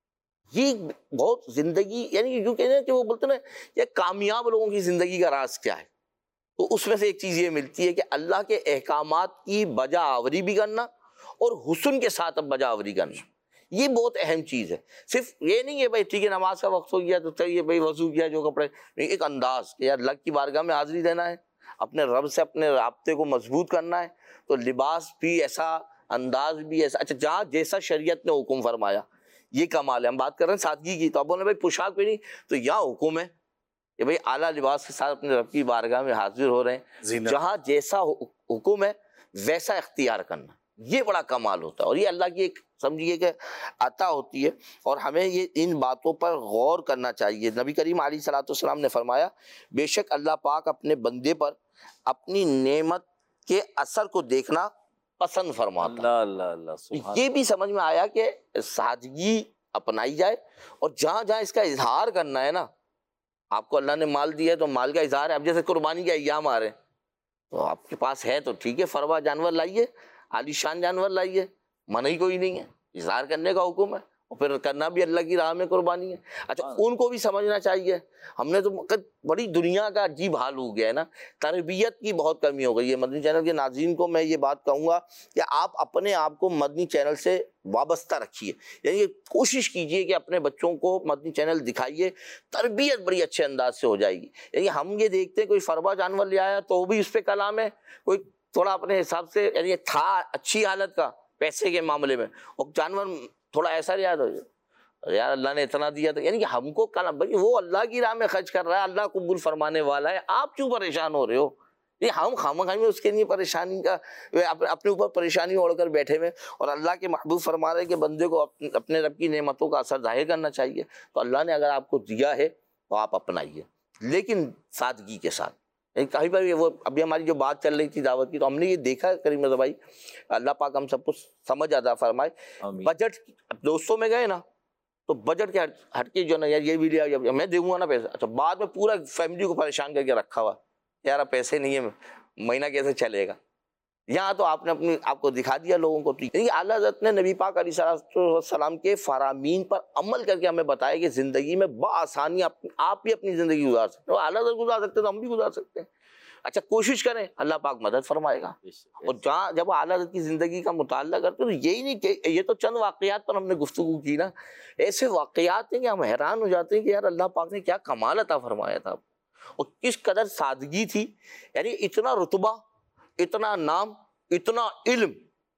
یہ بہت زندگی، یعنی یوں کہتے ہیں کہ وہ بولتے ہیں نا یہ کامیاب لوگوں کی زندگی کا راز کیا ہے، تو اس میں سے ایک چیز یہ ملتی ہے کہ اللہ کے احکامات کی بجا آوری بھی کرنا اور حسن کے ساتھ اب بجا آوری کرنا، یہ بہت اہم چیز ہے. صرف یہ نہیں ہے بھائی ٹھیک ہے نماز کا وقت ہو گیا تو چاہیے بھائی وضو کیا جو کپڑے، ایک انداز کہ یار اللہ کی بارگاہ میں حاضری دینا ہے، اپنے رب سے اپنے رابطے کو مضبوط کرنا ہے، تو لباس بھی ایسا، انداز بھی ایسا، اچھا جہاں جیسا شریعت نے حکم فرمایا، یہ کمال ہے. ہم بات کر رہے ہیں سادگی کی، تو اب بولے بھائی پوشاک پہنی، تو یہاں حکم ہے کہ بھائی اعلیٰ لباس کے ساتھ اپنے رب کی بارگاہ میں حاضر ہو رہے ہیں، جہاں جیسا حکم ہے ویسا اختیار کرنا، یہ بڑا کمال ہوتا ہے. اور یہ اللہ کی ایک سمجھیے کہ عطا ہوتی ہے، اور ہمیں یہ ان باتوں پر غور کرنا چاہیے. نبی کریم علیہ الصلوۃ والسلام نے فرمایا بے شک اللہ پاک اپنے بندے پر اپنی نعمت کے اثر کو دیکھنا پسند فرماتا. اللہ اللہ اللہ. یہ بھی سمجھ میں آیا کہ سادگی اپنائی جائے، اور جہاں جہاں اس کا اظہار کرنا ہے نا، آپ کو اللہ نے مال دیا ہے تو مال کا اظہار ہے. اب جیسے قربانی کے ایام آ رہے ہیں تو آپ کے پاس ہے تو ٹھیک ہے، فروا جانور لائیے، عالی شان جانور لائیے، منع ہی کوئی نہیں ہے، اظہار کرنے کا حکم ہے، اور پھر کرنا بھی اللہ کی راہ میں قربانی ہے. اچھا ان کو بھی سمجھنا چاہیے. ہم نے تو بڑی دنیا کا عجیب حال ہو گیا ہے نا، تربیت کی بہت کمی ہو گئی ہے. مدنی چینل کے ناظرین کو میں یہ بات کہوں گا کہ آپ اپنے آپ کو مدنی چینل سے وابستہ رکھیے، یعنی کوشش کیجئے کہ اپنے بچوں کو مدنی چینل دکھائیے، تربیت بڑی اچھے انداز سے ہو جائے گی. یعنی ہم یہ دیکھتے ہیں کوئی فربا جانور لے آیا تو بھی اس پہ کلام ہے، کوئی تھوڑا اپنے حساب سے یعنی تھا اچھی حالت کا پیسے کے معاملے میں، اور جانور تھوڑا ایسا یاد ہو جائے یار اللہ نے اتنا دیا تو، یعنی کہ ہم کو کلام بھائی وہ اللہ کی راہ میں خرچ کر رہا ہے، اللہ قبول فرمانے والا ہے، آپ کیوں پریشان ہو رہے ہو؟ یہ ہم خامخواہ میں اس کے لیے پریشانی کا اپنے اوپر پریشانی اوڑھ کر بیٹھے ہوئے، اور اللہ کے محبوب فرما رہے کہ بندے کو اپنے رب کی نعمتوں کا اثر ظاہر کرنا چاہیے. تو اللہ نے اگر آپ کو دیا ہے تو آپ اپنائیے، لیکن سادگی کے ساتھ. کہیں پر وہ ابھی ہماری جو بات چل رہی تھی دعوت کی، تو ہم نے یہ دیکھا کریم رضا بھائی، اللہ پاک ہم سب کو سمجھ عطا فرمائے. بجٹ دوستوں میں گئے نا تو بجٹ کے ہٹ کے جو نا یار یہ بھی لیا میں دے گا نا پیسہ، اچھا بعد میں پورا فیملی کو پریشان کر کے رکھا ہوا یار پیسے نہیں ہے مہینہ کیسے چلے گا. یہاں تو آپ نے اپنی آپ کو دکھا دیا لوگوں کو. اعلیٰ حضرت نے نبی پاک علیہ السلام کے فرامین پر عمل کر کے ہمیں بتایا کہ زندگی میں بآسانی آپ بھی اپنی زندگی گزار سکتے ہو. اعلیٰ حضرت گزار سکتے تو ہم بھی گزار سکتے ہیں. اچھا کوشش کریں، اللہ پاک مدد فرمائے گا. اور جہاں جب اعلیٰ حضرت کی زندگی کا مطالعہ کرتے تو یہی نہیں کہ یہ تو چند واقعات پر ہم نے گفتگو کی نا، ایسے واقعات ہیں کہ ہم حیران ہو جاتے ہیں کہ یار اللہ پاک نے کیا کمال عطا فرمایا تھا، اور کس قدر سادگی تھی. یعنی اتنا رتبہ، اتنا نام، اتنا علم،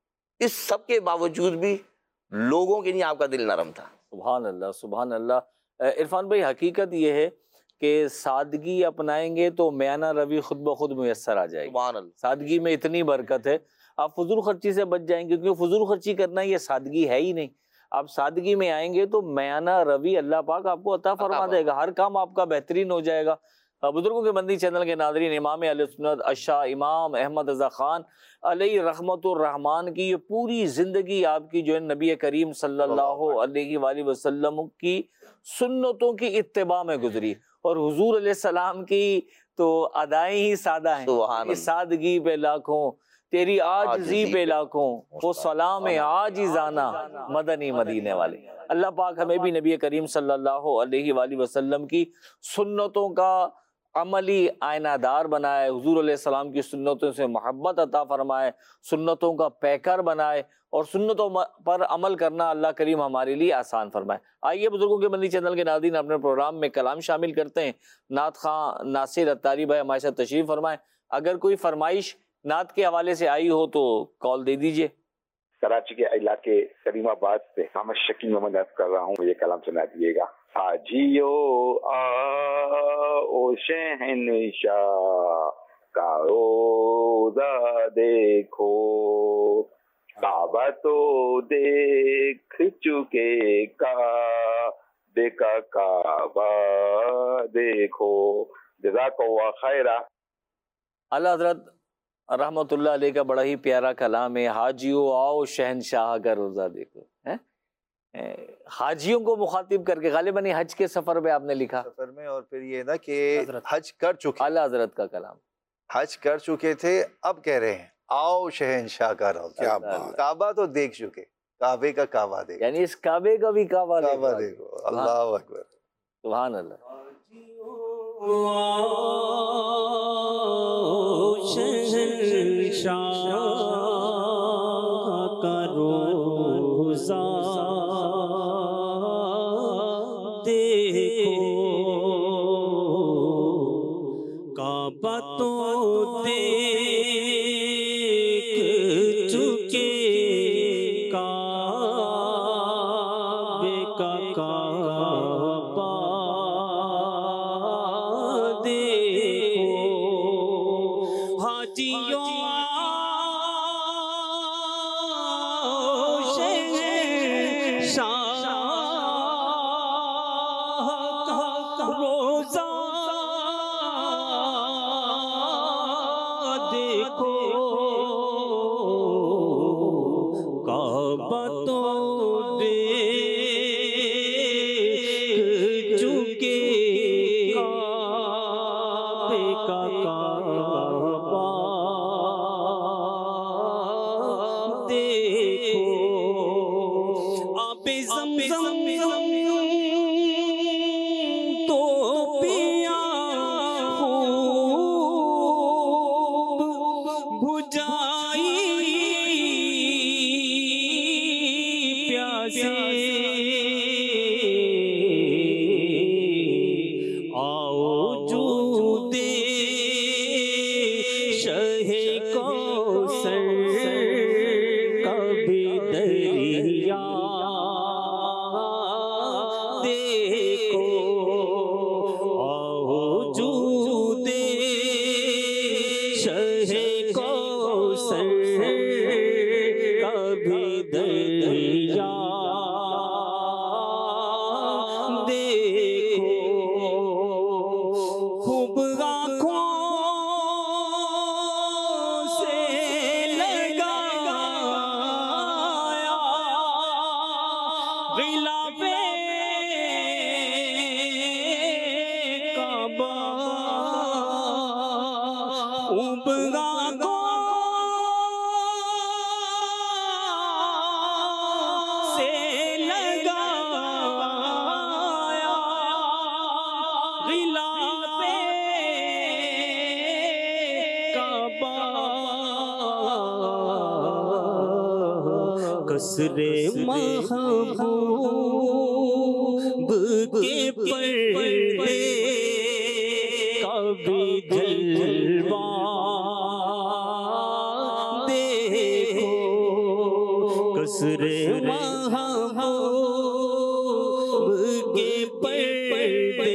اس سب کے باوجود بھی لوگوں کے لیے آپ کا دل نرم تھا. سبحان اللہ سبحان اللہ. عرفان بھائی حقیقت یہ ہے کہ سادگی اپنائیں گے تو میانہ روی خود بخود میسر آ جائے گی. سبحان اللہ. سادگی میں اتنی برکت ہے، آپ فضول خرچی سے بچ جائیں گے، کیونکہ فضول خرچی کرنا یہ سادگی ہے ہی نہیں. آپ سادگی میں آئیں گے تو میانہ روی اللہ پاک آپ کو عطا فرما دے گا، ہر کام آپ کا بہترین ہو جائے گا. بزرگوں کے مدنی چینل کے ناظرین، امام اہل سنت الشاہ امام احمد رضا خان علیہ رحمت الرحمان کی یہ پوری زندگی آپ کی جو ہے نبی کریم صلی اللہ علیہ وآلہ وسلم کی سنتوں کی اتباع میں گزری، اور حضور علیہ السلام کی تو ادائیں ہی سادہ ہیں. سادگی پہ لاکھوں، تیری عاجزی پہ لاکھوں، وہ سلام عاجزانہ مدنی مدینے والے. اللہ پاک ہمیں بھی نبی کریم صلی اللہ علیہ وآلہ وسلم کی سنتوں کا عملی آئینہ دار بنائے، حضور علیہ السلام کی سنتوں سے محبت عطا فرمائے، سنتوں کا پیکر بنائے، اور سنتوں پر عمل کرنا اللہ کریم ہمارے لیے آسان فرمائے. آئیے بزرگوں کے مدنی چینل کے ناظرین اپنے پروگرام میں کلام شامل کرتے ہیں. نعت خواں ناصر اتاری بھائی ہمارے ساتھ تشریف فرمائیں. اگر کوئی فرمائش نعت کے حوالے سے آئی ہو تو کال دے دیجئے. کراچی کے علاقے کریم آباد سے حامد شکیل محمد عرض کر رہا ہوں، یہ کلام سنا دیجیے گا. آجیو آؤ شہنشاہ کا روزہ دیکھو، کعبہ تو دیکھ چکے کعبے کا کعبہ دیکھو. جزاک اللہ خیرہ. اللہ حضرت رحمت اللہ علیہ کا بڑا ہی پیارا کلام ہے، حاجیو آؤ شہنشاہ کا روزہ دیکھو. حاجیوں کو مخاطب کر کے غالباً یہ حج کے سفر میں آپ نے لکھا، سفر میں، اور پھر یہ نا کہ حج کر چکے، اعلیٰ حضرت کا کلام، حج کر چکے تھے، اب کہہ رہے ہیں آؤ شہنشاہ کا روضہ، کیا بات، کعبہ تو دیکھ چکے، کعبے کا کعبہ دیکھ، یعنی اس کعبے کا بھی کعبہ دیکھو، اللہ اکبر، سبحان اللہ۔ شہنشاہ کا روضہ دیکھو، کعبہ تو دیکھ چکے، کعبے کا کعبہ دیکھو، حاجیوں قصر محبوب کے پردے کبھی جلوہ دیکھو، قصر محبوب کے پردے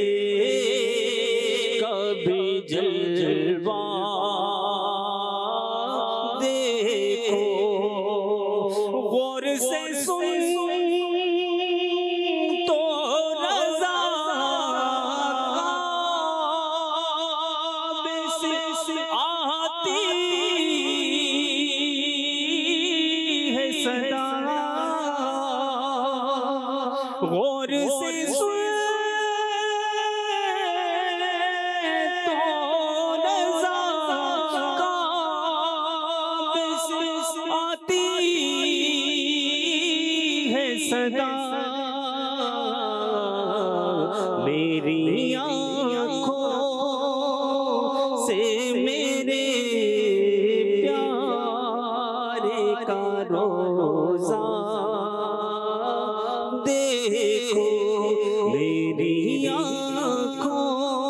کبھی جلوہ دیکھو، غور سے سن تو رضا کعبے سے آتی ہے صدا، غور سے سن تو رضا کعبے سے آتی صدا، میری آنکھوں سے میرے پیارے کا روضہ دیکھو، میری آنکھوں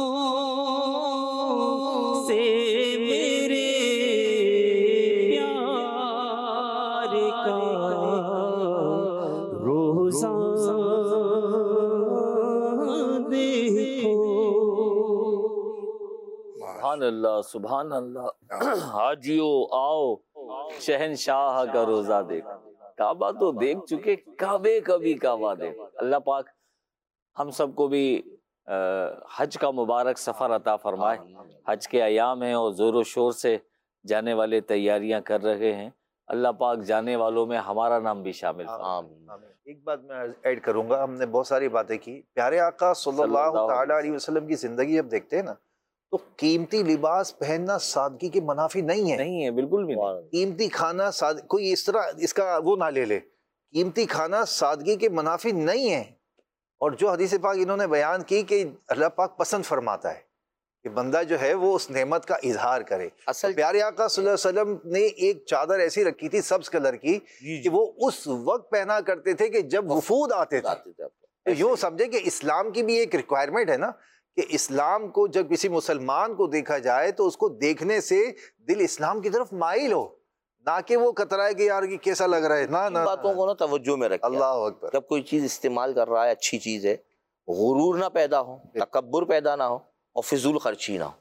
سے میرے پیارے کا روضہ دیکھو۔ سبحان اللہ، سبحان اللہ۔ حاجیو آؤ شہنشاہ کا روزہ دیکھ، کعبہ تو دیکھ چکے، کعبے کا بھی کعبہ دیکھ۔ اللہ پاک ہم سب کو بھی حج کا مبارک سفر عطا فرمائے۔ حج کے ایام ہیں اور زور و شور سے جانے والے تیاریاں کر رہے ہیں، اللہ پاک جانے والوں میں ہمارا نام بھی شامل فرمائے۔ ایک بات میں ایڈ کروں گا، ہم نے بہت ساری باتیں کی، پیارے آقا صلی اللہ تعالیٰ علیہ وسلم کی زندگی جب دیکھتے ہیں نا تو قیمتی لباس پہننا سادگی کے منافی نہیں ہے، نہیں ہے، بالکل بھی نہیں۔ قیمتی کھانا کوئی اس طرح اس کا وہ نہ لے لے، قیمتی کھانا سادگی کے منافی نہیں ہے۔ اور جو حدیث پاک انہوں نے بیان کی کہ اللہ پاک پسند فرماتا ہے کہ بندہ جو ہے وہ اس نعمت کا اظہار کرے۔ اصل پیارے آقا صلی اللہ علیہ وسلم نے ایک چادر ایسی رکھی تھی سبز کلر کی کہ وہ اس وقت پہنا کرتے تھے کہ جب وفود آتے تھے۔ تو یوں سمجھے کہ اسلام کی بھی ایک ریکوائرمنٹ ہے نا کہ اسلام کو جب کسی مسلمان کو دیکھا جائے تو اس کو دیکھنے سے دل اسلام کی طرف مائل ہو، نہ کہ وہ کترائے کہ یار یہ کیسا لگ رہا ہے۔ نہ باتوں کو نا توجہ میں رکھیں۔ اللہ اکبر۔ جب کوئی چیز استعمال کر رہا ہے اچھی چیز ہے، غرور نہ پیدا ہو، تکبر پیدا نہ ہو اور فضول خرچی نہ ہو۔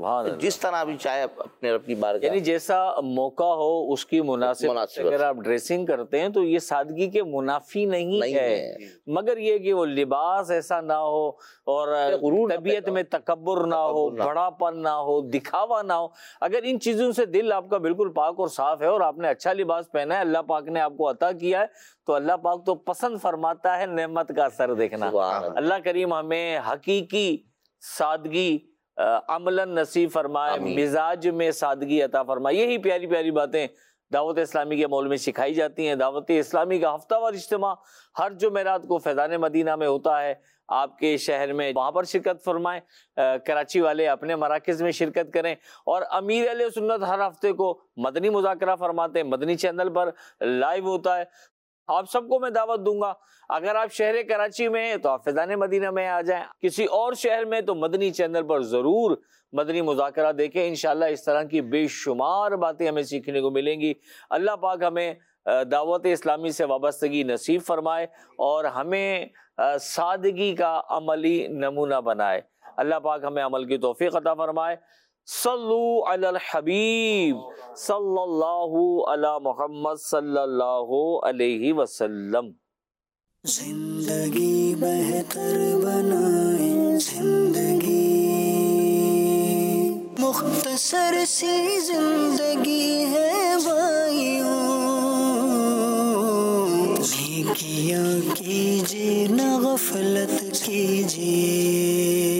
جس طرح بھی چاہے اپنے رب کی بارگاہ، یعنی جیسا موقع ہو اس کی مناسب اگر آپ ڈریسنگ کرتے ہیں تو یہ سادگی کے منافی نہیں ہے، مگر یہ کہ وہ لباس ایسا نہ ہو اور طبیعت میں تکبر نہ ہو، بڑا پن نہ ہو، دکھاوا نہ ہو۔ اگر ان چیزوں سے دل آپ کا بالکل پاک اور صاف ہے اور آپ نے اچھا لباس پہنا ہے، اللہ پاک نے آپ کو عطا کیا ہے، تو اللہ پاک تو پسند فرماتا ہے نعمت کا اثر دیکھنا۔ اللہ کریم ہمیں حقیقی سادگی عملاً نصیب فرمائے، مزاج میں سادگی عطا فرمائے۔ یہی پیاری پیاری باتیں دعوت اسلامی کے مول میں سکھائی جاتی ہیں۔ دعوت اسلامی کا ہفتہ وار اجتماع ہر جمعرات کو فیضان مدینہ میں ہوتا ہے، آپ کے شہر میں وہاں پر شرکت فرمائیں، کراچی والے اپنے مراکز میں شرکت کریں، اور امیر علیہ سنت ہر ہفتے کو مدنی مذاکرہ فرماتے ہیں، مدنی چینل پر لائیو ہوتا ہے۔ آپ سب کو میں دعوت دوں گا، اگر آپ شہر کراچی میں ہیں تو آپ فیضان مدینہ میں آ جائیں، کسی اور شہر میں تو مدنی چینل پر ضرور مدنی مذاکرہ دیکھیں۔ انشاءاللہ اس طرح کی بے شمار باتیں ہمیں سیکھنے کو ملیں گی۔ اللہ پاک ہمیں دعوت اسلامی سے وابستگی نصیب فرمائے اور ہمیں سادگی کا عملی نمونہ بنائے۔ اللہ پاک ہمیں عمل کی توفیق عطا فرمائے۔ صلو علی الحبیب صلی اللہ علی محمد صلی اللہ علیہ وسلم۔ زندگی بہتر بنائیں زندگی، مختصر سی زندگی ہے بھائیوں، نیکیاں کیجیے نہ غفلت کیجیے۔